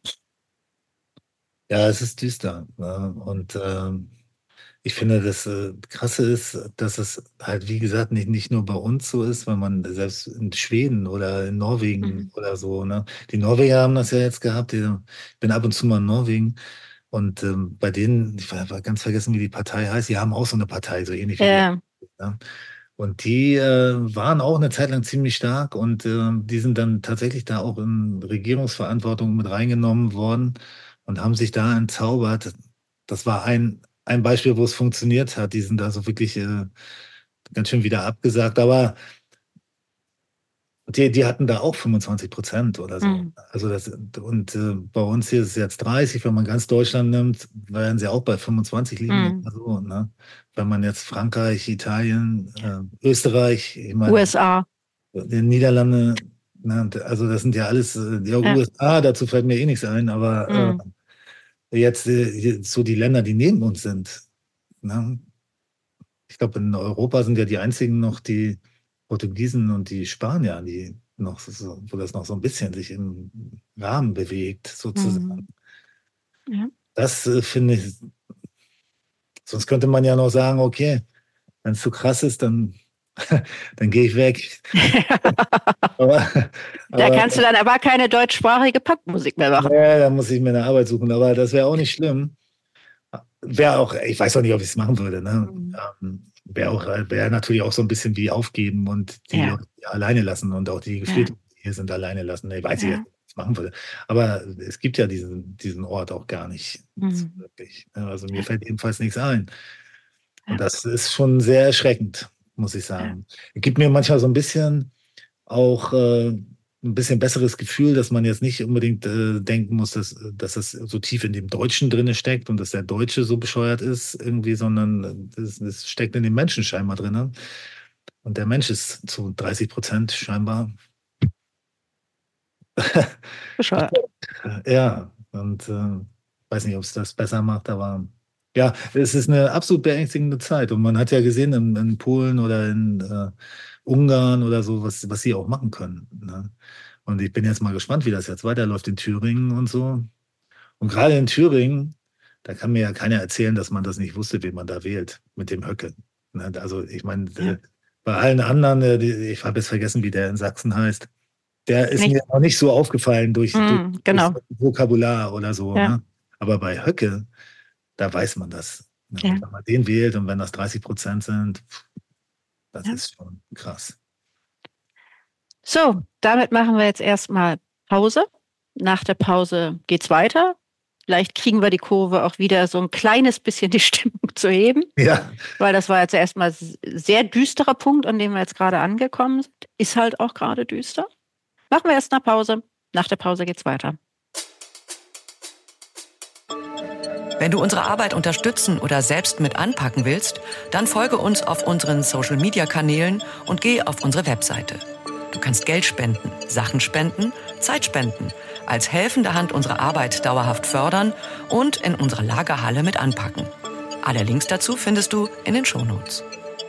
Ja, es ist düster. Und ich finde, das Krasse ist, dass es halt, wie gesagt, nicht nur bei uns so ist, weil man selbst in Schweden oder in Norwegen oder so, ne? Die Norweger haben das ja jetzt gehabt. Ich bin ab und zu mal in Norwegen. Und bei denen, ich war ganz vergessen, wie die Partei heißt, die haben auch so eine Partei, so ähnlich wie die. Ne? Und die waren auch eine Zeit lang ziemlich stark und die sind dann tatsächlich da auch in Regierungsverantwortung mit reingenommen worden und haben sich da entzaubert. Das war ein Beispiel, wo es funktioniert hat. Die sind da so wirklich ganz schön wieder abgesagt. Aber die hatten da auch 25% oder so. Also bei uns hier ist es jetzt 30. Wenn man ganz Deutschland nimmt, werden sie auch bei 25 liegen. Also, ne? Wenn man jetzt Frankreich, Italien, Österreich, ich meine, USA, die Niederlande, ne? Also das sind ja alles, USA, dazu fällt mir eh nichts ein, aber jetzt so die Länder, die neben uns sind. Ne? Ich glaube, in Europa sind ja die einzigen noch die Portugiesen und die Spanier, die noch so, wo das noch so ein bisschen sich im Rahmen bewegt, sozusagen. Ja. Das finde ich, sonst könnte man ja noch sagen, okay, wenn es zu krass ist, dann gehe ich weg. Da kannst du dann aber keine deutschsprachige Punkmusik mehr machen. Ja, da muss ich mir eine Arbeit suchen, aber das wäre auch nicht schlimm. Wäre auch, ich weiß auch nicht, ob ich es machen würde. Ne? Wäre natürlich auch so ein bisschen wie aufgeben und die Leute alleine lassen und auch die Geflüchteten, hier sind alleine lassen. Nee, weiß ich jetzt, was machen würde. Aber es gibt ja diesen Ort auch gar nicht so wirklich. Also mir fällt ebenfalls nichts ein. Und das ist schon sehr erschreckend, muss ich sagen. Es gibt mir manchmal so ein bisschen auch ein bisschen besseres Gefühl, dass man jetzt nicht unbedingt denken muss, dass das so tief in dem Deutschen drinne steckt und dass der Deutsche so bescheuert ist irgendwie, sondern das steckt in den Menschen scheinbar drinne. Und der Mensch ist zu 30% scheinbar. Bescheuert. Ja, und weiß nicht, ob es das besser macht, aber ja, es ist eine absolut beängstigende Zeit. Und man hat ja gesehen in Polen oder in Ungarn oder so, was sie auch machen können. Ne? Und ich bin jetzt mal gespannt, wie das jetzt weiterläuft in Thüringen und so. Und gerade in Thüringen, da kann mir ja keiner erzählen, dass man das nicht wusste, wen man da wählt mit dem Höcke. Ne? Also ich meine, bei allen anderen, ich habe jetzt vergessen, wie der in Sachsen heißt, der ist mir noch nicht so aufgefallen durch genau. Vokabular oder so. Ja. Ne? Aber bei Höcke, da weiß man das. Ne? Ja. Und wenn man den wählt und wenn das 30% sind, das ist schon krass. So, damit machen wir jetzt erstmal Pause. Nach der Pause geht's weiter. Vielleicht kriegen wir die Kurve auch wieder so ein kleines bisschen die Stimmung zu heben. Ja. Weil das war jetzt erstmal ein sehr düsterer Punkt, an dem wir jetzt gerade angekommen sind. Ist halt auch gerade düster. Machen wir erst eine Pause. Nach der Pause geht's weiter. Wenn du unsere Arbeit unterstützen oder selbst mit anpacken willst, dann folge uns auf unseren Social-Media-Kanälen und geh auf unsere Webseite. Du kannst Geld spenden, Sachen spenden, Zeit spenden, als helfende Hand unsere Arbeit dauerhaft fördern und in unserer Lagerhalle mit anpacken. Alle Links dazu findest du in den Shownotes.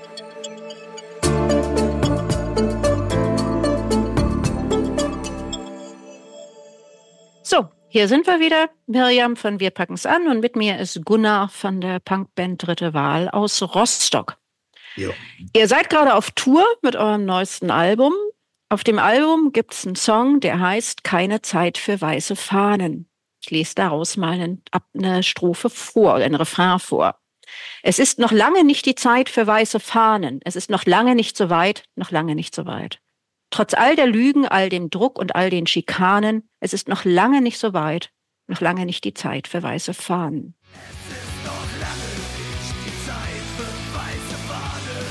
So, hier sind wir wieder. Miriam von Wir packen's an und mit mir ist Gunnar von der Punkband Dritte Wahl aus Rostock. Jo. Ihr seid gerade auf Tour mit eurem neuesten Album. Auf dem Album gibt es einen Song, der heißt Keine Zeit für weiße Fahnen. Ich lese daraus mal eine Strophe vor, oder einen Refrain vor. Es ist noch lange nicht die Zeit für weiße Fahnen. Es ist noch lange nicht so weit, noch lange nicht so weit. Trotz all der Lügen, all dem Druck und all den Schikanen, es ist noch lange nicht so weit, noch lange nicht die Zeit für weiße Fahnen. Es ist noch lange nicht die Zeit für weiße Fahnen.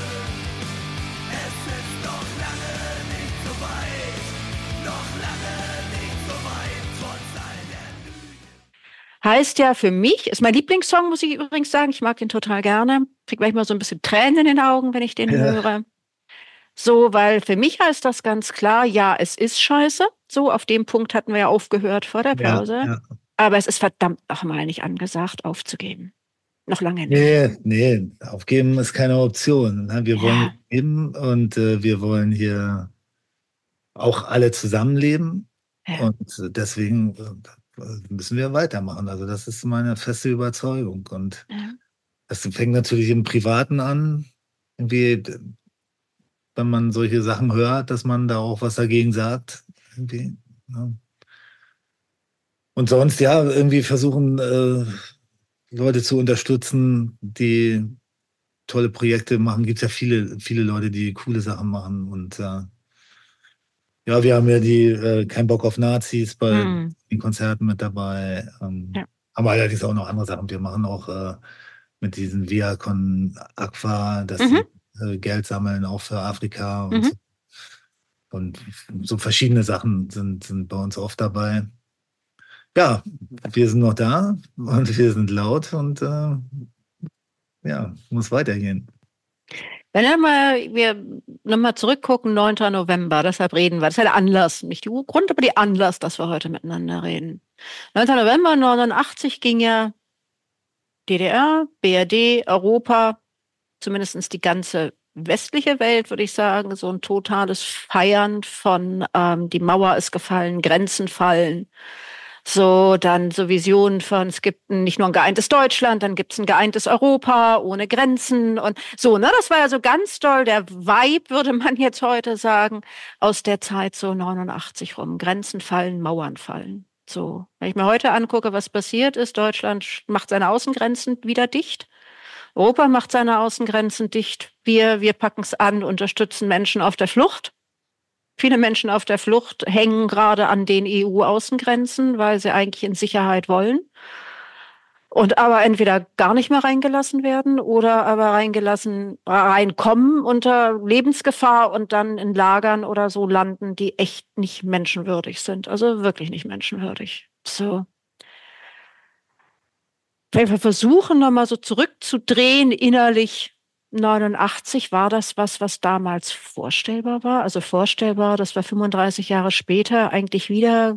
Es ist noch lange nicht so weit, noch lange nicht so weit, trotz all der Lügen. Heißt ja für mich, ist mein Lieblingssong, muss ich übrigens sagen, ich mag den total gerne. Krieg manchmal so ein bisschen Tränen in den Augen, wenn ich den höre. So, weil für mich heißt das ganz klar, ja, es ist scheiße. So, auf dem Punkt hatten wir ja aufgehört vor der Pause. Ja. Aber es ist verdammt nochmal nicht angesagt, aufzugeben. Noch lange nicht. Nee, aufgeben ist keine Option. Wir wollen leben und wir wollen hier auch alle zusammenleben. Ja. Und deswegen müssen wir weitermachen. Also das ist meine feste Überzeugung. Und das fängt natürlich im Privaten an. Irgendwie, wenn man solche Sachen hört, dass man da auch was dagegen sagt. Irgendwie, ne? Und sonst, ja, irgendwie versuchen, Leute zu unterstützen, die tolle Projekte machen. Gibt ja viele Leute, die coole Sachen machen. Und ja, wir haben ja die Kein Bock auf Nazis bei den Konzerten mit dabei. Haben allerdings auch noch andere Sachen. Wir machen auch mit diesen Via Con Aqua, dass sie Geld sammeln, auch für Afrika und so. Und so verschiedene Sachen sind bei uns oft dabei. Ja, wir sind noch da und wir sind laut und muss weitergehen. Wenn wir nochmal zurückgucken, 9. November, deshalb reden wir. Das ist ja der Anlass, nicht der Grund, aber der Anlass, dass wir heute miteinander reden. 9. November 89 ging ja DDR, BRD, Europa, zumindest die ganze westliche Welt, würde ich sagen, so ein totales Feiern von die Mauer ist gefallen, Grenzen fallen. So, dann so Visionen von, es gibt nicht nur ein geeintes Deutschland, dann gibt es ein geeintes Europa ohne Grenzen und so, ne? Das war ja so ganz doll der Vibe, würde man jetzt heute sagen, aus der Zeit so 89 rum. Grenzen fallen, Mauern fallen. So, wenn ich mir heute angucke, was passiert ist, Deutschland macht seine Außengrenzen wieder dicht. Europa macht seine Außengrenzen dicht. Wir packen es an, unterstützen Menschen auf der Flucht. Viele Menschen auf der Flucht hängen gerade an den EU-Außengrenzen, weil sie eigentlich in Sicherheit wollen. Und aber entweder gar nicht mehr reingelassen werden oder aber reinkommen unter Lebensgefahr und dann in Lagern oder so landen, die echt nicht menschenwürdig sind. Also wirklich nicht menschenwürdig. So. Wenn wir versuchen, nochmal so zurückzudrehen innerlich, 89 war das was damals vorstellbar war. Also vorstellbar, dass wir 35 Jahre später eigentlich wieder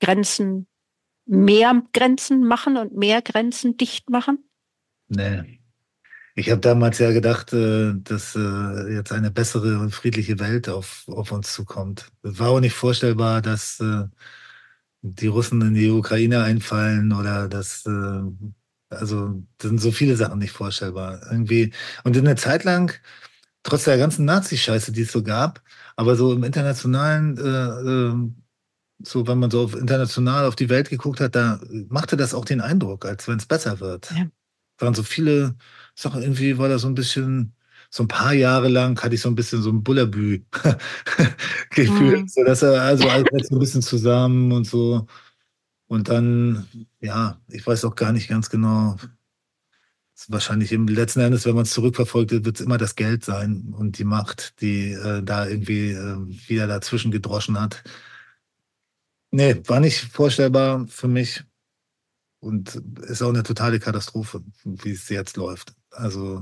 mehr Grenzen machen und mehr Grenzen dicht machen? Nee. Ich habe damals ja gedacht, dass jetzt eine bessere und friedliche Welt auf uns zukommt. Es war auch nicht vorstellbar, dass die Russen in die Ukraine einfallen oder dass, also das sind so viele Sachen nicht vorstellbar. Irgendwie. Und in der Zeit lang, trotz der ganzen Nazi-Scheiße, die es so gab, aber so im internationalen, so wenn man so international auf die Welt geguckt hat, da machte das auch den Eindruck, als wenn es besser wird. Ja. Waren so viele Sachen, irgendwie war da so ein bisschen, so ein paar Jahre lang hatte ich so ein bisschen so ein Bullabü-Gefühl, Mhm. so dass er, also alles jetzt so ein bisschen zusammen und so. Und dann, ja, ich weiß auch gar nicht ganz genau, wahrscheinlich im letzten Endes, wenn man es zurückverfolgt, wird es immer das Geld sein und die Macht, die da irgendwie wieder dazwischen gedroschen hat. Nee, war nicht vorstellbar für mich und ist auch eine totale Katastrophe, wie es jetzt läuft. Also,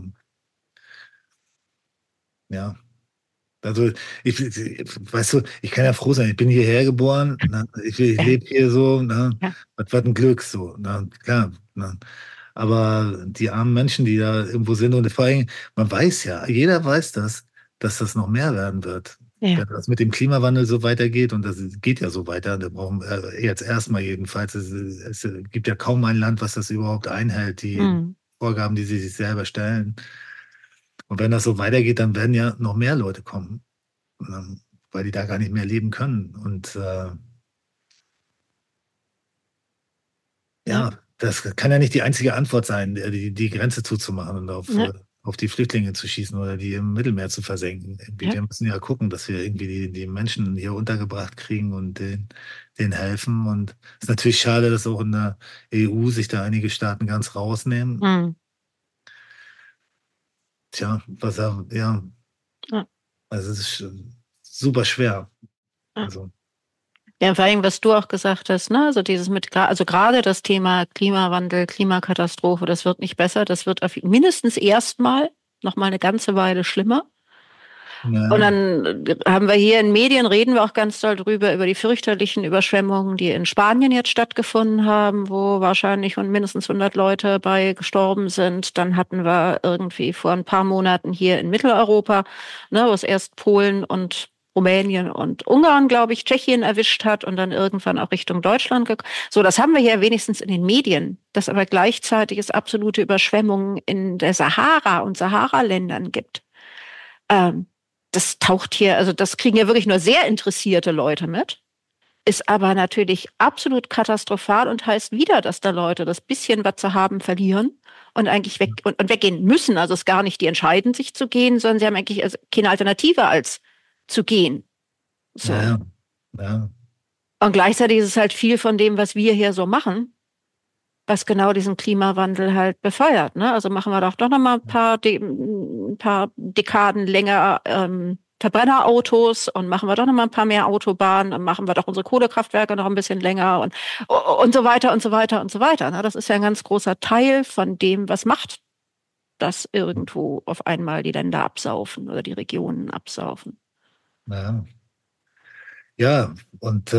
ja. Also, weißt du, ich kann ja froh sein, ich bin hierher geboren, ne? Ich Ja. lebe hier so, ne? Ja. Was ein Glück, so, ne? Klar, ne? Aber die armen Menschen, die da irgendwo sind, und vor allem, man weiß ja, jeder weiß das, dass das noch mehr werden wird. Ja. Wenn das mit dem Klimawandel so weitergeht, und das geht ja so weiter, da brauchen jetzt erstmal jedenfalls, es gibt ja kaum ein Land, was das überhaupt einhält, die Mhm. Vorgaben, die sie sich selber stellen. Und wenn das so weitergeht, dann werden ja noch mehr Leute kommen, weil die da gar nicht mehr leben können. Und Ja. ja, das kann ja nicht die einzige Antwort sein, die Grenze zuzumachen und Ja. auf die Flüchtlinge zu schießen oder die im Mittelmeer zu versenken. Irgendwie, Ja. wir müssen ja gucken, dass wir irgendwie die Menschen hier untergebracht kriegen und denen helfen. Und es ist natürlich schade, dass auch in der EU sich da einige Staaten ganz rausnehmen. Mhm. Tja, ja, Ja. also es ist super schwer. Ja. Also, Ja, vor allem, was du auch gesagt hast, ne, also also gerade das Thema Klimawandel, Klimakatastrophe, das wird nicht besser, das wird mindestens erstmal noch mal eine ganze Weile schlimmer. Und ja, dann haben wir hier in Medien, reden wir auch ganz doll drüber, über die fürchterlichen Überschwemmungen, die in Spanien jetzt stattgefunden haben, wo wahrscheinlich mindestens 100 Leute bei gestorben sind. Dann hatten wir irgendwie vor ein paar Monaten hier in Mitteleuropa, ne, wo es erst Polen und Rumänien und Ungarn, glaube ich, Tschechien erwischt hat und dann irgendwann auch Richtung Deutschland gekommen. So, das haben wir hier wenigstens in den Medien, dass aber gleichzeitig es absolute Überschwemmungen in der Sahara und Sahara-Ländern gibt. Das taucht hier, also das kriegen ja wirklich nur sehr interessierte Leute mit, ist aber natürlich absolut katastrophal und heißt wieder, dass da Leute das bisschen, was sie haben, verlieren und eigentlich und weggehen müssen. Also es ist gar nicht, die entscheiden sich zu gehen, sondern sie haben eigentlich also keine Alternative als zu gehen. So. ja, ja. Und gleichzeitig ist es halt viel von dem, was wir hier so machen, was genau diesen Klimawandel halt befeuert. Ne? Also machen wir doch noch mal ein paar Dekaden länger Verbrennerautos und machen wir doch noch mal ein paar mehr Autobahnen und machen wir doch unsere Kohlekraftwerke noch ein bisschen länger und so weiter und so weiter und so weiter. Ne? Das ist ja ein ganz großer Teil von dem, was macht, dass irgendwo auf einmal die Länder absaufen oder die Regionen absaufen. Ja, ja, und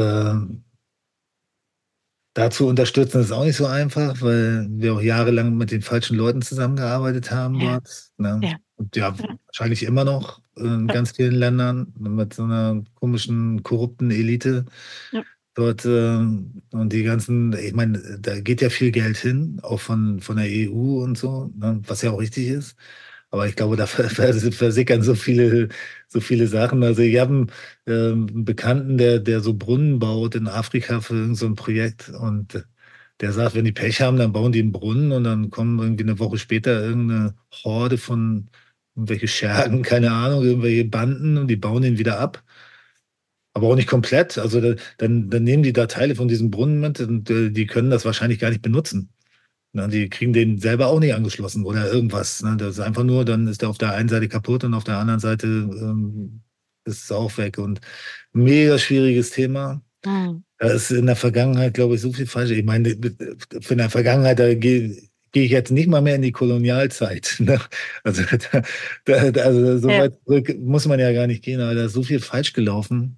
dazu unterstützen ist auch nicht so einfach, weil wir auch jahrelang mit den falschen Leuten zusammengearbeitet haben Ja, dort. Ne? ja, Und ja, ja, wahrscheinlich immer noch in ja, ganz vielen Ländern mit so einer komischen, korrupten Elite ja. dort. Und die ganzen, ich meine, da geht ja viel Geld hin, auch von der EU und so, ne? Was ja auch richtig ist. Aber ich glaube, da versickern so viele Sachen. Also ich habe einen Bekannten, der so Brunnen baut in Afrika für irgend so ein Projekt. Und der sagt, wenn die Pech haben, dann bauen die einen Brunnen und dann kommen irgendwie eine Woche später irgendeine Horde von irgendwelche Schergen, keine Ahnung, irgendwelche Banden und die bauen den wieder ab. Aber auch nicht komplett. Also dann nehmen die da Teile von diesem Brunnen mit und die können das wahrscheinlich gar nicht benutzen. Na, die kriegen den selber auch nicht angeschlossen oder irgendwas. Ne? Das ist einfach nur, dann ist der auf der einen Seite kaputt und auf der anderen Seite ist es auch weg. Und mega schwieriges Thema. Hm. Da ist in der Vergangenheit, glaube ich, so viel falsch. Ich meine, für der Vergangenheit, da gehe ich jetzt nicht mal mehr in die Kolonialzeit. Ne? Also, also so Ja. weit zurück muss man ja gar nicht gehen, aber da ist so viel falsch gelaufen.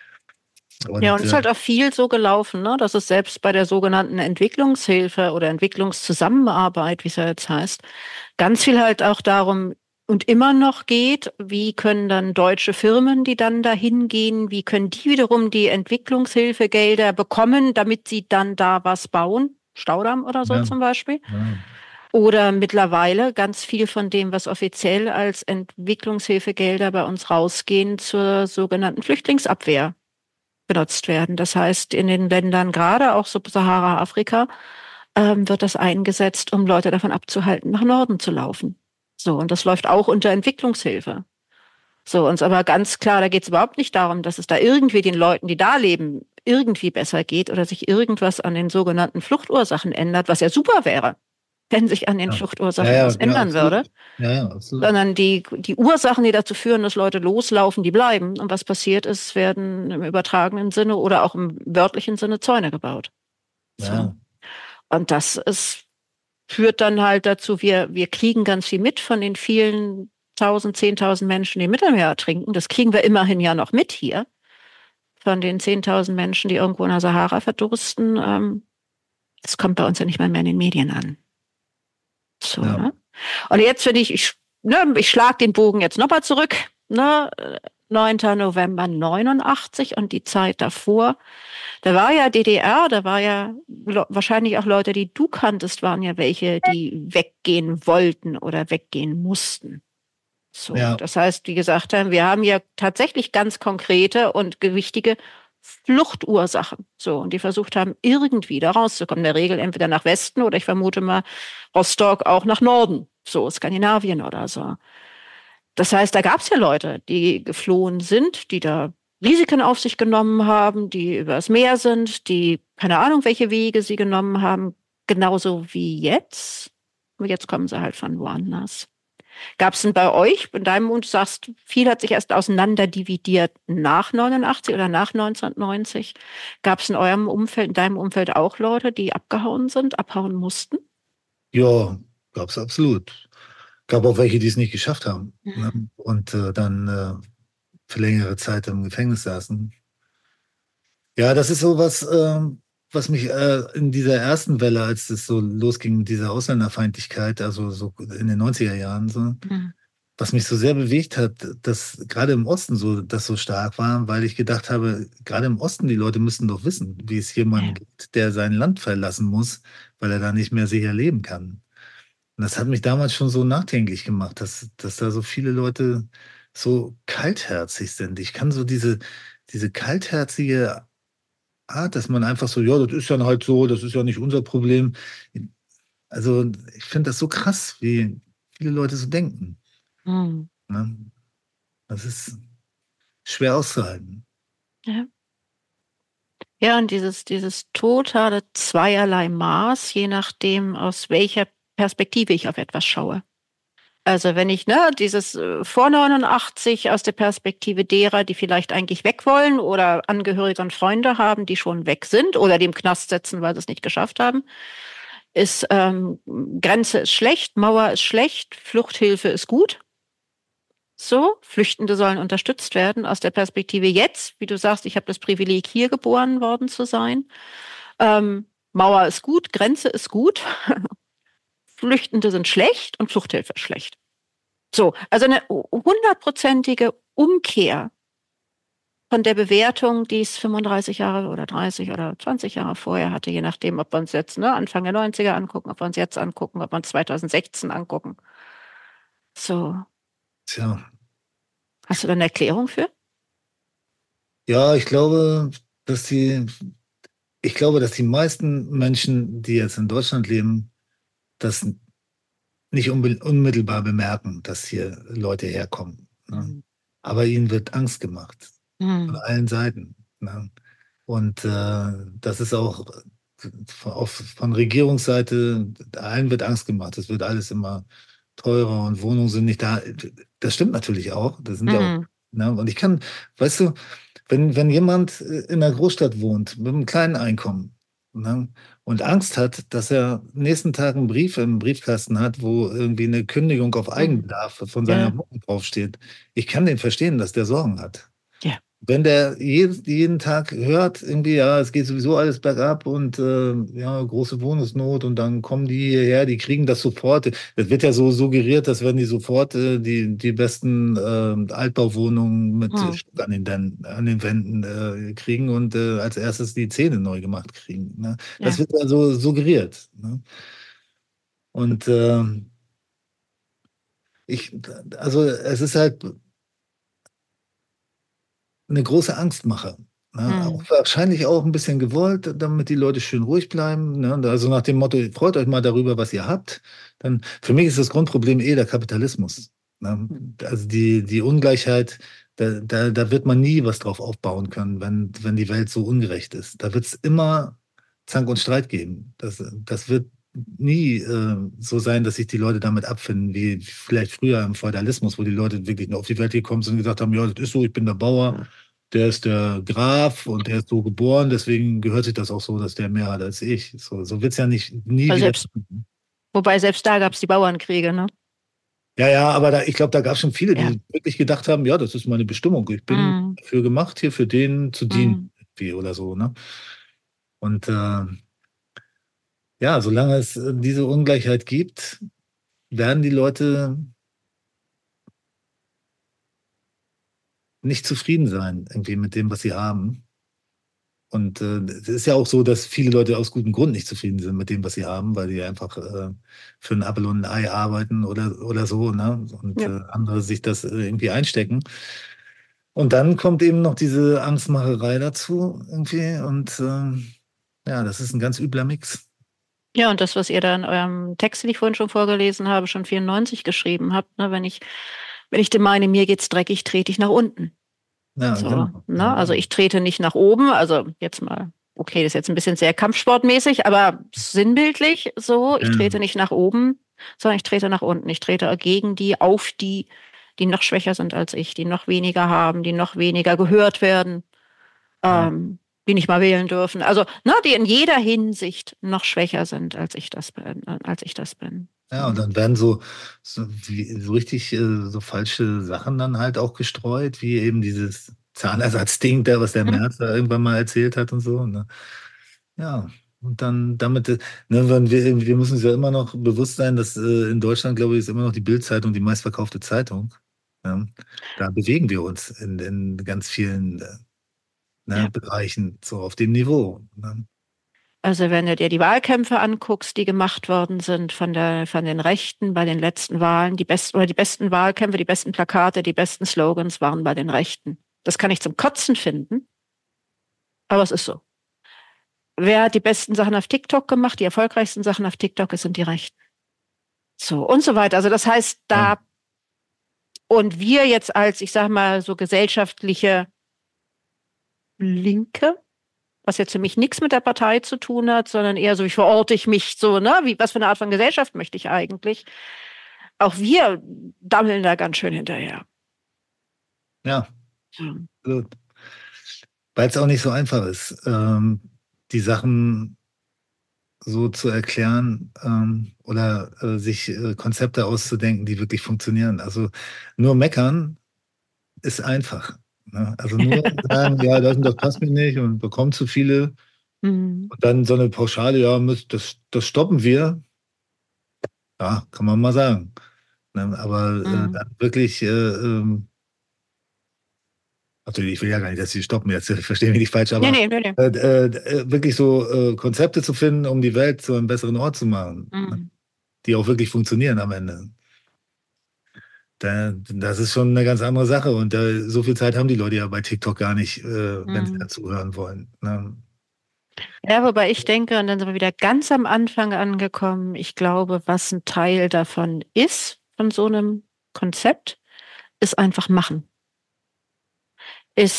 Ja, und Und es ist halt auch viel so gelaufen, ne, dass es selbst bei der sogenannten Entwicklungshilfe oder Entwicklungszusammenarbeit, wie es ja jetzt heißt, ganz viel halt auch darum und immer noch geht, wie können dann deutsche Firmen, die dann dahin gehen, wie können die wiederum die Entwicklungshilfegelder bekommen, damit sie dann da was bauen, Staudamm oder so ja, zum Beispiel. ja, Oder mittlerweile ganz viel von dem, was offiziell als Entwicklungshilfegelder bei uns rausgehen, zur sogenannten Flüchtlingsabwehr benutzt werden. Das heißt, in den Ländern, gerade auch Sub-Sahara-Afrika, wird das eingesetzt, um Leute davon abzuhalten, nach Norden zu laufen. So, und das läuft auch unter Entwicklungshilfe. So, uns aber ganz klar, da geht es überhaupt nicht darum, dass es da irgendwie den Leuten, die da leben, irgendwie besser geht oder sich irgendwas an den sogenannten Fluchtursachen ändert, was ja super wäre, wenn sich an den ja. Fluchtursachen Ja, was ja, ändern würde. absolut. Ja, ja, absolut. Sondern die Ursachen, die dazu führen, dass Leute loslaufen, die bleiben. Und was passiert ist, werden im übertragenen Sinne oder auch im wörtlichen Sinne Zäune gebaut. So. Ja, Und das ist, führt dann halt dazu, wir kriegen ganz viel mit von den vielen 1000 Menschen, die im Mittelmeer ertrinken. Das kriegen wir immerhin ja noch mit hier. Von den 10.000 Menschen, die irgendwo in der Sahara verdursten. Das kommt bei uns ja nicht mal mehr in den Medien an. So, ja. ne? Und jetzt finde ich schlage den Bogen jetzt nochmal zurück, ne? 9. November 89 und die Zeit davor. Da war ja DDR, da war ja wahrscheinlich auch Leute, die du kanntest, waren ja welche, die weggehen wollten oder weggehen mussten. So, Ja, das heißt, die gesagt haben, wir haben ja tatsächlich ganz konkrete und gewichtige Fluchtursachen. So, und die versucht haben, irgendwie da rauszukommen. In der Regel entweder nach Westen oder ich vermute mal Rostock auch nach Norden. So, Skandinavien oder so. Das heißt, da gab es ja Leute, die geflohen sind, die da Risiken auf sich genommen haben, die übers Meer sind, die keine Ahnung, welche Wege sie genommen haben, genauso wie jetzt. Und jetzt kommen sie halt von woanders. Gab es denn bei euch, in deinem Mund sagst, viel hat sich erst auseinanderdividiert nach 89 oder nach 1990? Gab es in eurem Umfeld, in deinem Umfeld auch Leute, die abgehauen sind, abhauen mussten? ja, gab es absolut. Gab auch welche, die es nicht geschafft haben. Ne? Und dann für längere Zeit im Gefängnis saßen. Ja, das ist so was, was mich in dieser ersten Welle, als es so losging mit dieser Ausländerfeindlichkeit, also so in den 90er Jahren, so, Mhm. was mich so sehr bewegt hat, dass gerade im Osten so das so stark war, weil ich gedacht habe, gerade im Osten, die Leute müssten doch wissen, wie es jemandem Ja. geht, der sein Land verlassen muss, weil er da nicht mehr sicher leben kann. Und das hat mich damals schon so nachdenklich gemacht, dass da so viele Leute so kaltherzig sind. Ich kann so diese kaltherzige Art, dass man einfach so, ja, das ist dann halt so, das ist ja nicht unser Problem. Also ich finde das so krass, wie viele Leute so denken. Mhm. Ne? Das ist schwer auszuhalten. Ja. Ja, und dieses totale zweierlei Maß, je nachdem, aus welcher Perspektive ich auf etwas schaue. Also wenn ich, ne, dieses vor 89 aus der Perspektive derer, die vielleicht eigentlich weg wollen oder Angehörige und Freunde haben, die schon weg sind oder die im Knast sitzen, weil sie es nicht geschafft haben, ist Grenze ist schlecht, Mauer ist schlecht, Fluchthilfe ist gut. So, Flüchtende sollen unterstützt werden. Aus der Perspektive jetzt, wie du sagst, ich habe das Privileg, hier geboren worden zu sein. Mauer ist gut, Grenze ist gut. Flüchtende sind schlecht und Fluchthilfe ist schlecht. So, also eine 100%ige Umkehr von der Bewertung, die es 35 Jahre oder 30 oder 20 Jahre vorher hatte, je nachdem, ob wir uns jetzt Anfang der 90er angucken, ob wir uns jetzt angucken, ob wir uns 2016 angucken. So, Tja, hast du da eine Erklärung für? ja, dass ich glaube, dass die meisten Menschen, die jetzt in Deutschland leben, das nicht unmittelbar bemerken, dass hier Leute herkommen. Ne? Mhm. Aber ihnen wird Angst gemacht. von Mhm. allen Seiten. Ne? Und das ist auch von Regierungsseite, allen wird Angst gemacht. Es wird alles immer teurer und Wohnungen sind nicht da. Das stimmt natürlich auch. Das sind ja auch, Mhm. ne? Und ich kann, weißt du, wenn jemand in einer Großstadt wohnt mit einem kleinen Einkommen, ne, und Angst hat, dass er nächsten Tag einen Brief im Briefkasten hat, wo irgendwie eine Kündigung auf Mhm. Eigenbedarf von Ja, seiner Wohnung draufsteht, ich kann den verstehen, dass der Sorgen hat. ja. Wenn der jeden Tag hört, irgendwie, ja, es geht sowieso alles bergab und ja, große Wohnungsnot und dann kommen die hierher, die kriegen das sofort. Das wird ja so suggeriert, dass wenn die sofort die besten Altbauwohnungen mit Mhm. Stuck an den Wänden kriegen und als erstes die Zähne neu gemacht kriegen. Ne? Das Ja. wird ja so suggeriert. Ne? Und ich, also es ist halt eine große Angstmache. Ne? Auch, Mhm. wahrscheinlich auch ein bisschen gewollt, damit die Leute schön ruhig bleiben. Ne? Also nach dem Motto, freut euch mal darüber, was ihr habt. Dann, für mich ist das Grundproblem der Kapitalismus. Ne? Also die Ungleichheit, da wird man nie was drauf aufbauen können, wenn die Welt so ungerecht ist. Da wird es immer Zank und Streit geben. Das wird nie so sein, dass sich die Leute damit abfinden, wie vielleicht früher im Feudalismus, wo die Leute wirklich nur auf die Welt gekommen sind und gesagt haben, ja, das ist so, ich bin der Bauer, der ist der Graf und der ist so geboren, deswegen gehört sich das auch so, dass der mehr hat als ich. So wird es ja nicht nie Also wieder. wobei selbst da gab es die Bauernkriege, ne? Ja, ja, aber ich glaube, da gab es schon viele, Ja. die wirklich gedacht haben, ja, das ist meine Bestimmung. Ich bin Mhm. dafür gemacht, hier für den zu dienen, Mhm. irgendwie oder so, ne? Und ja, solange es diese Ungleichheit gibt, werden die Leute nicht zufrieden sein, irgendwie mit dem, was sie haben. Und es ist ja auch so, dass viele Leute aus gutem Grund nicht zufrieden sind mit dem, was sie haben, weil die einfach für ein Apfel und ein Ei arbeiten oder so, ne? Und Ja. andere sich das irgendwie einstecken. Und dann kommt eben noch diese Angstmacherei dazu irgendwie. Und ja, das ist ein ganz übler Mix. Ja, und das, was ihr da in eurem Text, den ich vorhin schon vorgelesen habe, schon 94 geschrieben habt, ne, wenn ich denn meine, mir geht's dreckig, trete ich nach unten. Ja, So, genau. Ja, ne? Also genau. ich trete nicht nach oben, also jetzt mal, okay, das ist jetzt ein bisschen sehr kampfsportmäßig, aber sinnbildlich so, ich Ja, trete nicht nach oben, sondern ich trete nach unten. Ich trete gegen die, auf die, die noch schwächer sind als ich, die noch weniger haben, die noch weniger gehört werden, ja. die nicht mal wählen dürfen. Also, ne, die in jeder Hinsicht noch schwächer sind, als ich das bin. Ja, So. und dann werden so richtig so falsche Sachen dann halt auch gestreut, wie eben dieses Zahnersatzding da, was der Hm? Merz da irgendwann mal erzählt hat und so. Ne? Ja, und dann damit, ne, wir müssen uns ja immer noch bewusst sein, dass in Deutschland, glaube ich, ist immer noch die Bild-Zeitung die meistverkaufte Zeitung. Ja? Da bewegen wir uns in ganz vielen ne, Ja. Bereichen so auf dem Niveau. Ne? Also wenn du dir die Wahlkämpfe anguckst, die gemacht worden sind von den Rechten bei den letzten Wahlen, die besten Wahlkämpfe, die besten Plakate, die besten Slogans waren bei den Rechten. Das kann ich zum Kotzen finden, aber es ist so. Wer hat die besten Sachen auf TikTok gemacht? Die erfolgreichsten Sachen auf TikTok, es sind die Rechten. So und so weiter. Also das heißt, Ja, und wir jetzt als, ich sag mal, so gesellschaftliche Linke, was jetzt für mich nichts mit der Partei zu tun hat, sondern eher so, wie verorte ich mich so, ne? Was für eine Art von Gesellschaft möchte ich eigentlich? Auch wir dammeln da ganz schön hinterher. ja, Hm. gut. Weil es auch nicht so einfach ist, die Sachen so zu erklären oder sich Konzepte auszudenken, die wirklich funktionieren. Also nur meckern ist einfach. Ne? Also nur sagen, ja, das passt mir nicht und bekommt zu viele. Hm. Und dann so eine Pauschale, ja, das stoppen wir. Ja, kann man mal sagen. Ne? Aber Hm. dann wirklich, also ich will ja gar nicht, dass sie stoppen jetzt, verstehe mich nicht falsch, Nee, aber nee, nee, nee. wirklich so Konzepte zu finden, um die Welt zu einem besseren Ort zu machen, ne? Hm. Die auch wirklich funktionieren am Ende. Das ist schon eine ganz andere Sache. Und so viel Zeit haben die Leute ja bei TikTok gar nicht, wenn sie Hm. dazuhören wollen. Ne? Ja, wobei ich denke, und dann sind wir wieder ganz am Anfang angekommen, ich glaube, was ein Teil davon ist, von so einem Konzept, ist einfach machen. Ist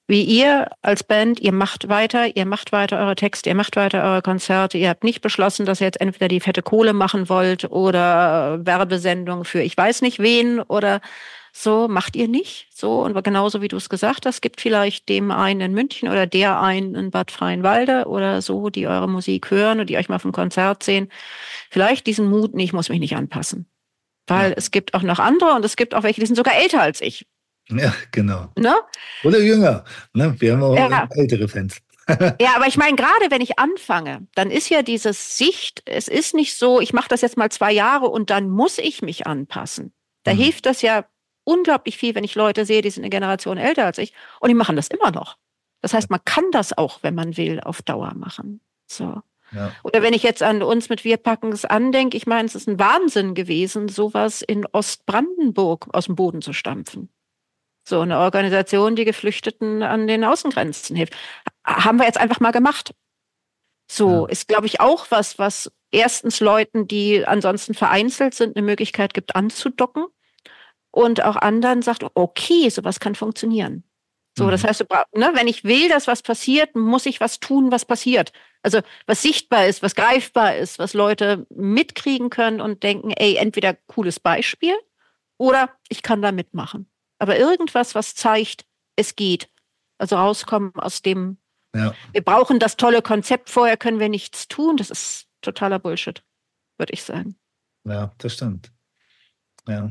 wie ihr als Band, ihr macht weiter eure Texte, ihr macht weiter eure Konzerte. Ihr habt nicht beschlossen, dass ihr jetzt entweder die fette Kohle machen wollt oder Werbesendung für ich weiß nicht wen oder so. Macht ihr nicht. So, und genauso wie du es gesagt hast, gibt vielleicht dem einen in München oder der einen in Bad Freienwalde oder so, die eure Musik hören und die euch mal auf einem Konzert sehen, vielleicht diesen Mut, ich muss mich nicht anpassen. Weil es gibt auch noch andere und es gibt auch welche, die sind sogar älter als ich. Ja, genau. Ne? Oder jünger. Ne? Wir haben auch ältere Fans. Ja, aber ich meine, gerade wenn ich anfange, dann ist ja diese Sicht, es ist nicht so, ich mache das jetzt mal 2 Jahre und dann muss ich mich anpassen. Da hilft das ja unglaublich viel, wenn ich Leute sehe, die sind eine Generation älter als ich und die machen das immer noch. Das heißt, man kann das auch, wenn man will, auf Dauer machen. So. Ja. Oder wenn ich jetzt an uns mit Wir packen es an denke, ich meine, es ist ein Wahnsinn gewesen, sowas in Ostbrandenburg aus dem Boden zu stampfen. So eine Organisation, die Geflüchteten an den Außengrenzen hilft. Haben wir jetzt einfach mal gemacht. So ist, glaube ich, auch was erstens Leuten, die ansonsten vereinzelt sind, eine Möglichkeit gibt, anzudocken. Und auch anderen sagt, okay, sowas kann funktionieren. So, das heißt, wenn ich will, dass was passiert, muss ich was tun, was passiert. Also was sichtbar ist, was greifbar ist, was Leute mitkriegen können und denken, ey, entweder cooles Beispiel oder ich kann da mitmachen. Aber irgendwas, was zeigt, es geht. Also rauskommen aus dem, wir brauchen das tolle Konzept, vorher können wir nichts tun. Das ist totaler Bullshit, würde ich sagen. Ja, das stimmt. Ja.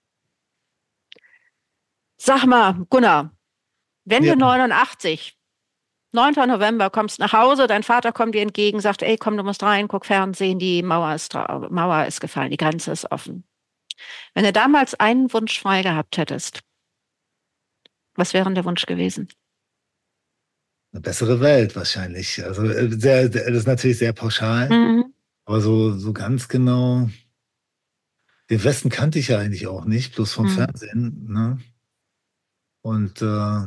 Sag mal, Gunnar, wenn du 89, 9. November, kommst nach Hause, dein Vater kommt dir entgegen, sagt, ey, komm, du musst rein, guck Fernsehen, die Mauer ist gefallen, die Grenze ist offen. Wenn du damals einen Wunsch frei gehabt hättest, was wäre denn der Wunsch gewesen? Eine bessere Welt wahrscheinlich. Also das ist natürlich sehr pauschal, aber so ganz genau. Den Westen kannte ich ja eigentlich auch nicht, bloß vom Fernsehen. Ne? Und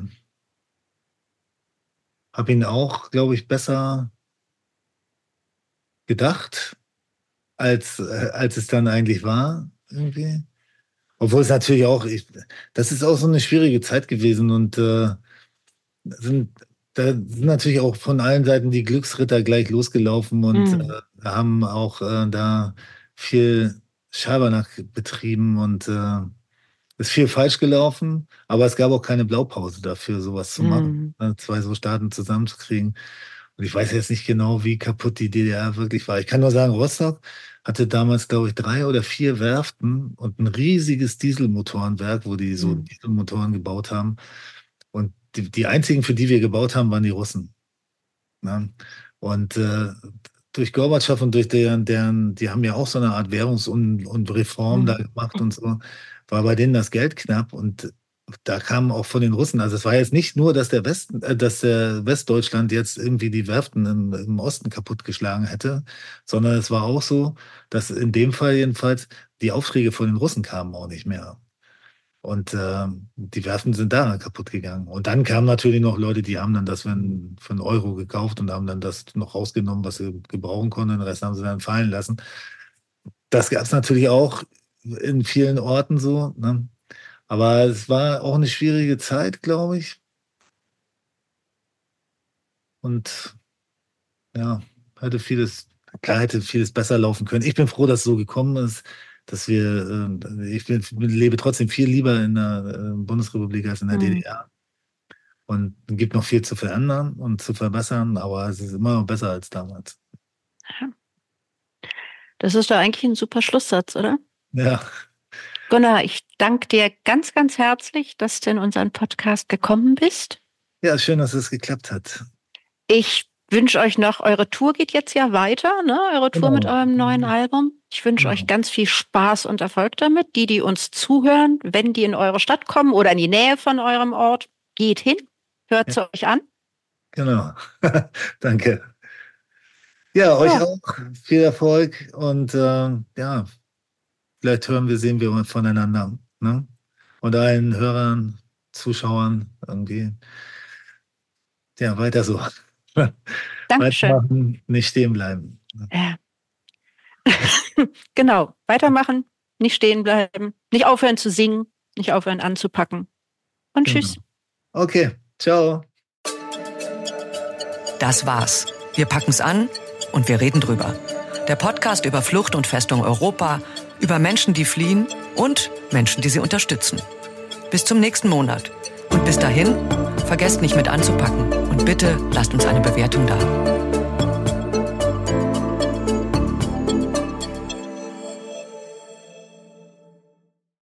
habe ihn auch, glaube ich, besser gedacht, als es dann eigentlich war, irgendwie. Obwohl es natürlich auch, das ist auch so eine schwierige Zeit gewesen und da sind natürlich auch von allen Seiten die Glücksritter gleich losgelaufen und haben auch da viel Schabernack betrieben und ist viel falsch gelaufen, aber es gab auch keine Blaupause dafür, sowas zu machen, 2 so Staaten zusammenzukriegen. Und ich weiß jetzt nicht genau, wie kaputt die DDR wirklich war. Ich kann nur sagen, Rostock hatte damals, glaube ich, 3 oder 4 Werften und ein riesiges Dieselmotorenwerk, wo die so Dieselmotoren gebaut haben. Und die einzigen, für die wir gebaut haben, waren die Russen. Ne? Und durch Gorbatschow und durch die haben ja auch so eine Art Währungs- und Reform da gemacht und so, war bei denen das Geld knapp und da kam auch von den Russen, also es war jetzt nicht nur, dass der Westdeutschland jetzt irgendwie die Werften im Osten kaputtgeschlagen hätte, sondern es war auch so, dass in dem Fall jedenfalls die Aufträge von den Russen kamen auch nicht mehr. Und die Werften sind da kaputt gegangen. Und dann kamen natürlich noch Leute, die haben dann das für einen Euro gekauft und haben dann das noch rausgenommen, was sie gebrauchen konnten. Den Rest haben sie dann fallen lassen. Das gab es natürlich auch in vielen Orten so. Ne? Aber es war auch eine schwierige Zeit, glaube ich. Und ja, hätte vieles besser laufen können. Ich bin froh, dass es so gekommen ist, dass ich lebe trotzdem viel lieber in der Bundesrepublik als in der DDR. Und es gibt noch viel zu verändern und zu verbessern, aber es ist immer noch besser als damals. Das ist doch eigentlich ein super Schlusssatz, oder? Ja. Gunnar, ich danke dir ganz, ganz herzlich, dass du in unseren Podcast gekommen bist. Ja, schön, dass es geklappt hat. Ich wünsche euch noch, eure Tour geht jetzt ja weiter, ne? Eure Tour mit eurem neuen Album. Ich wünsche euch ganz viel Spaß und Erfolg damit. Die uns zuhören, wenn die in eure Stadt kommen oder in die Nähe von eurem Ort, geht hin, hört es euch an. Genau. Danke. Ja, euch auch. Viel Erfolg und ja, vielleicht sehen wir voneinander. Ne? Und allen Hörern, Zuschauern irgendwie. Ja, weiter so. Dankeschön. Weitermachen, nicht stehen bleiben. Ja. Genau, weitermachen, nicht stehen bleiben, nicht aufhören zu singen, nicht aufhören anzupacken. Und tschüss. Okay, ciao. Das war's. Wir packen's an und wir reden drüber. Der Podcast über Flucht und Festung Europa, über Menschen, die fliehen und Menschen, die sie unterstützen. Bis zum nächsten Monat. Und bis dahin, vergesst nicht mit anzupacken und bitte lasst uns eine Bewertung da.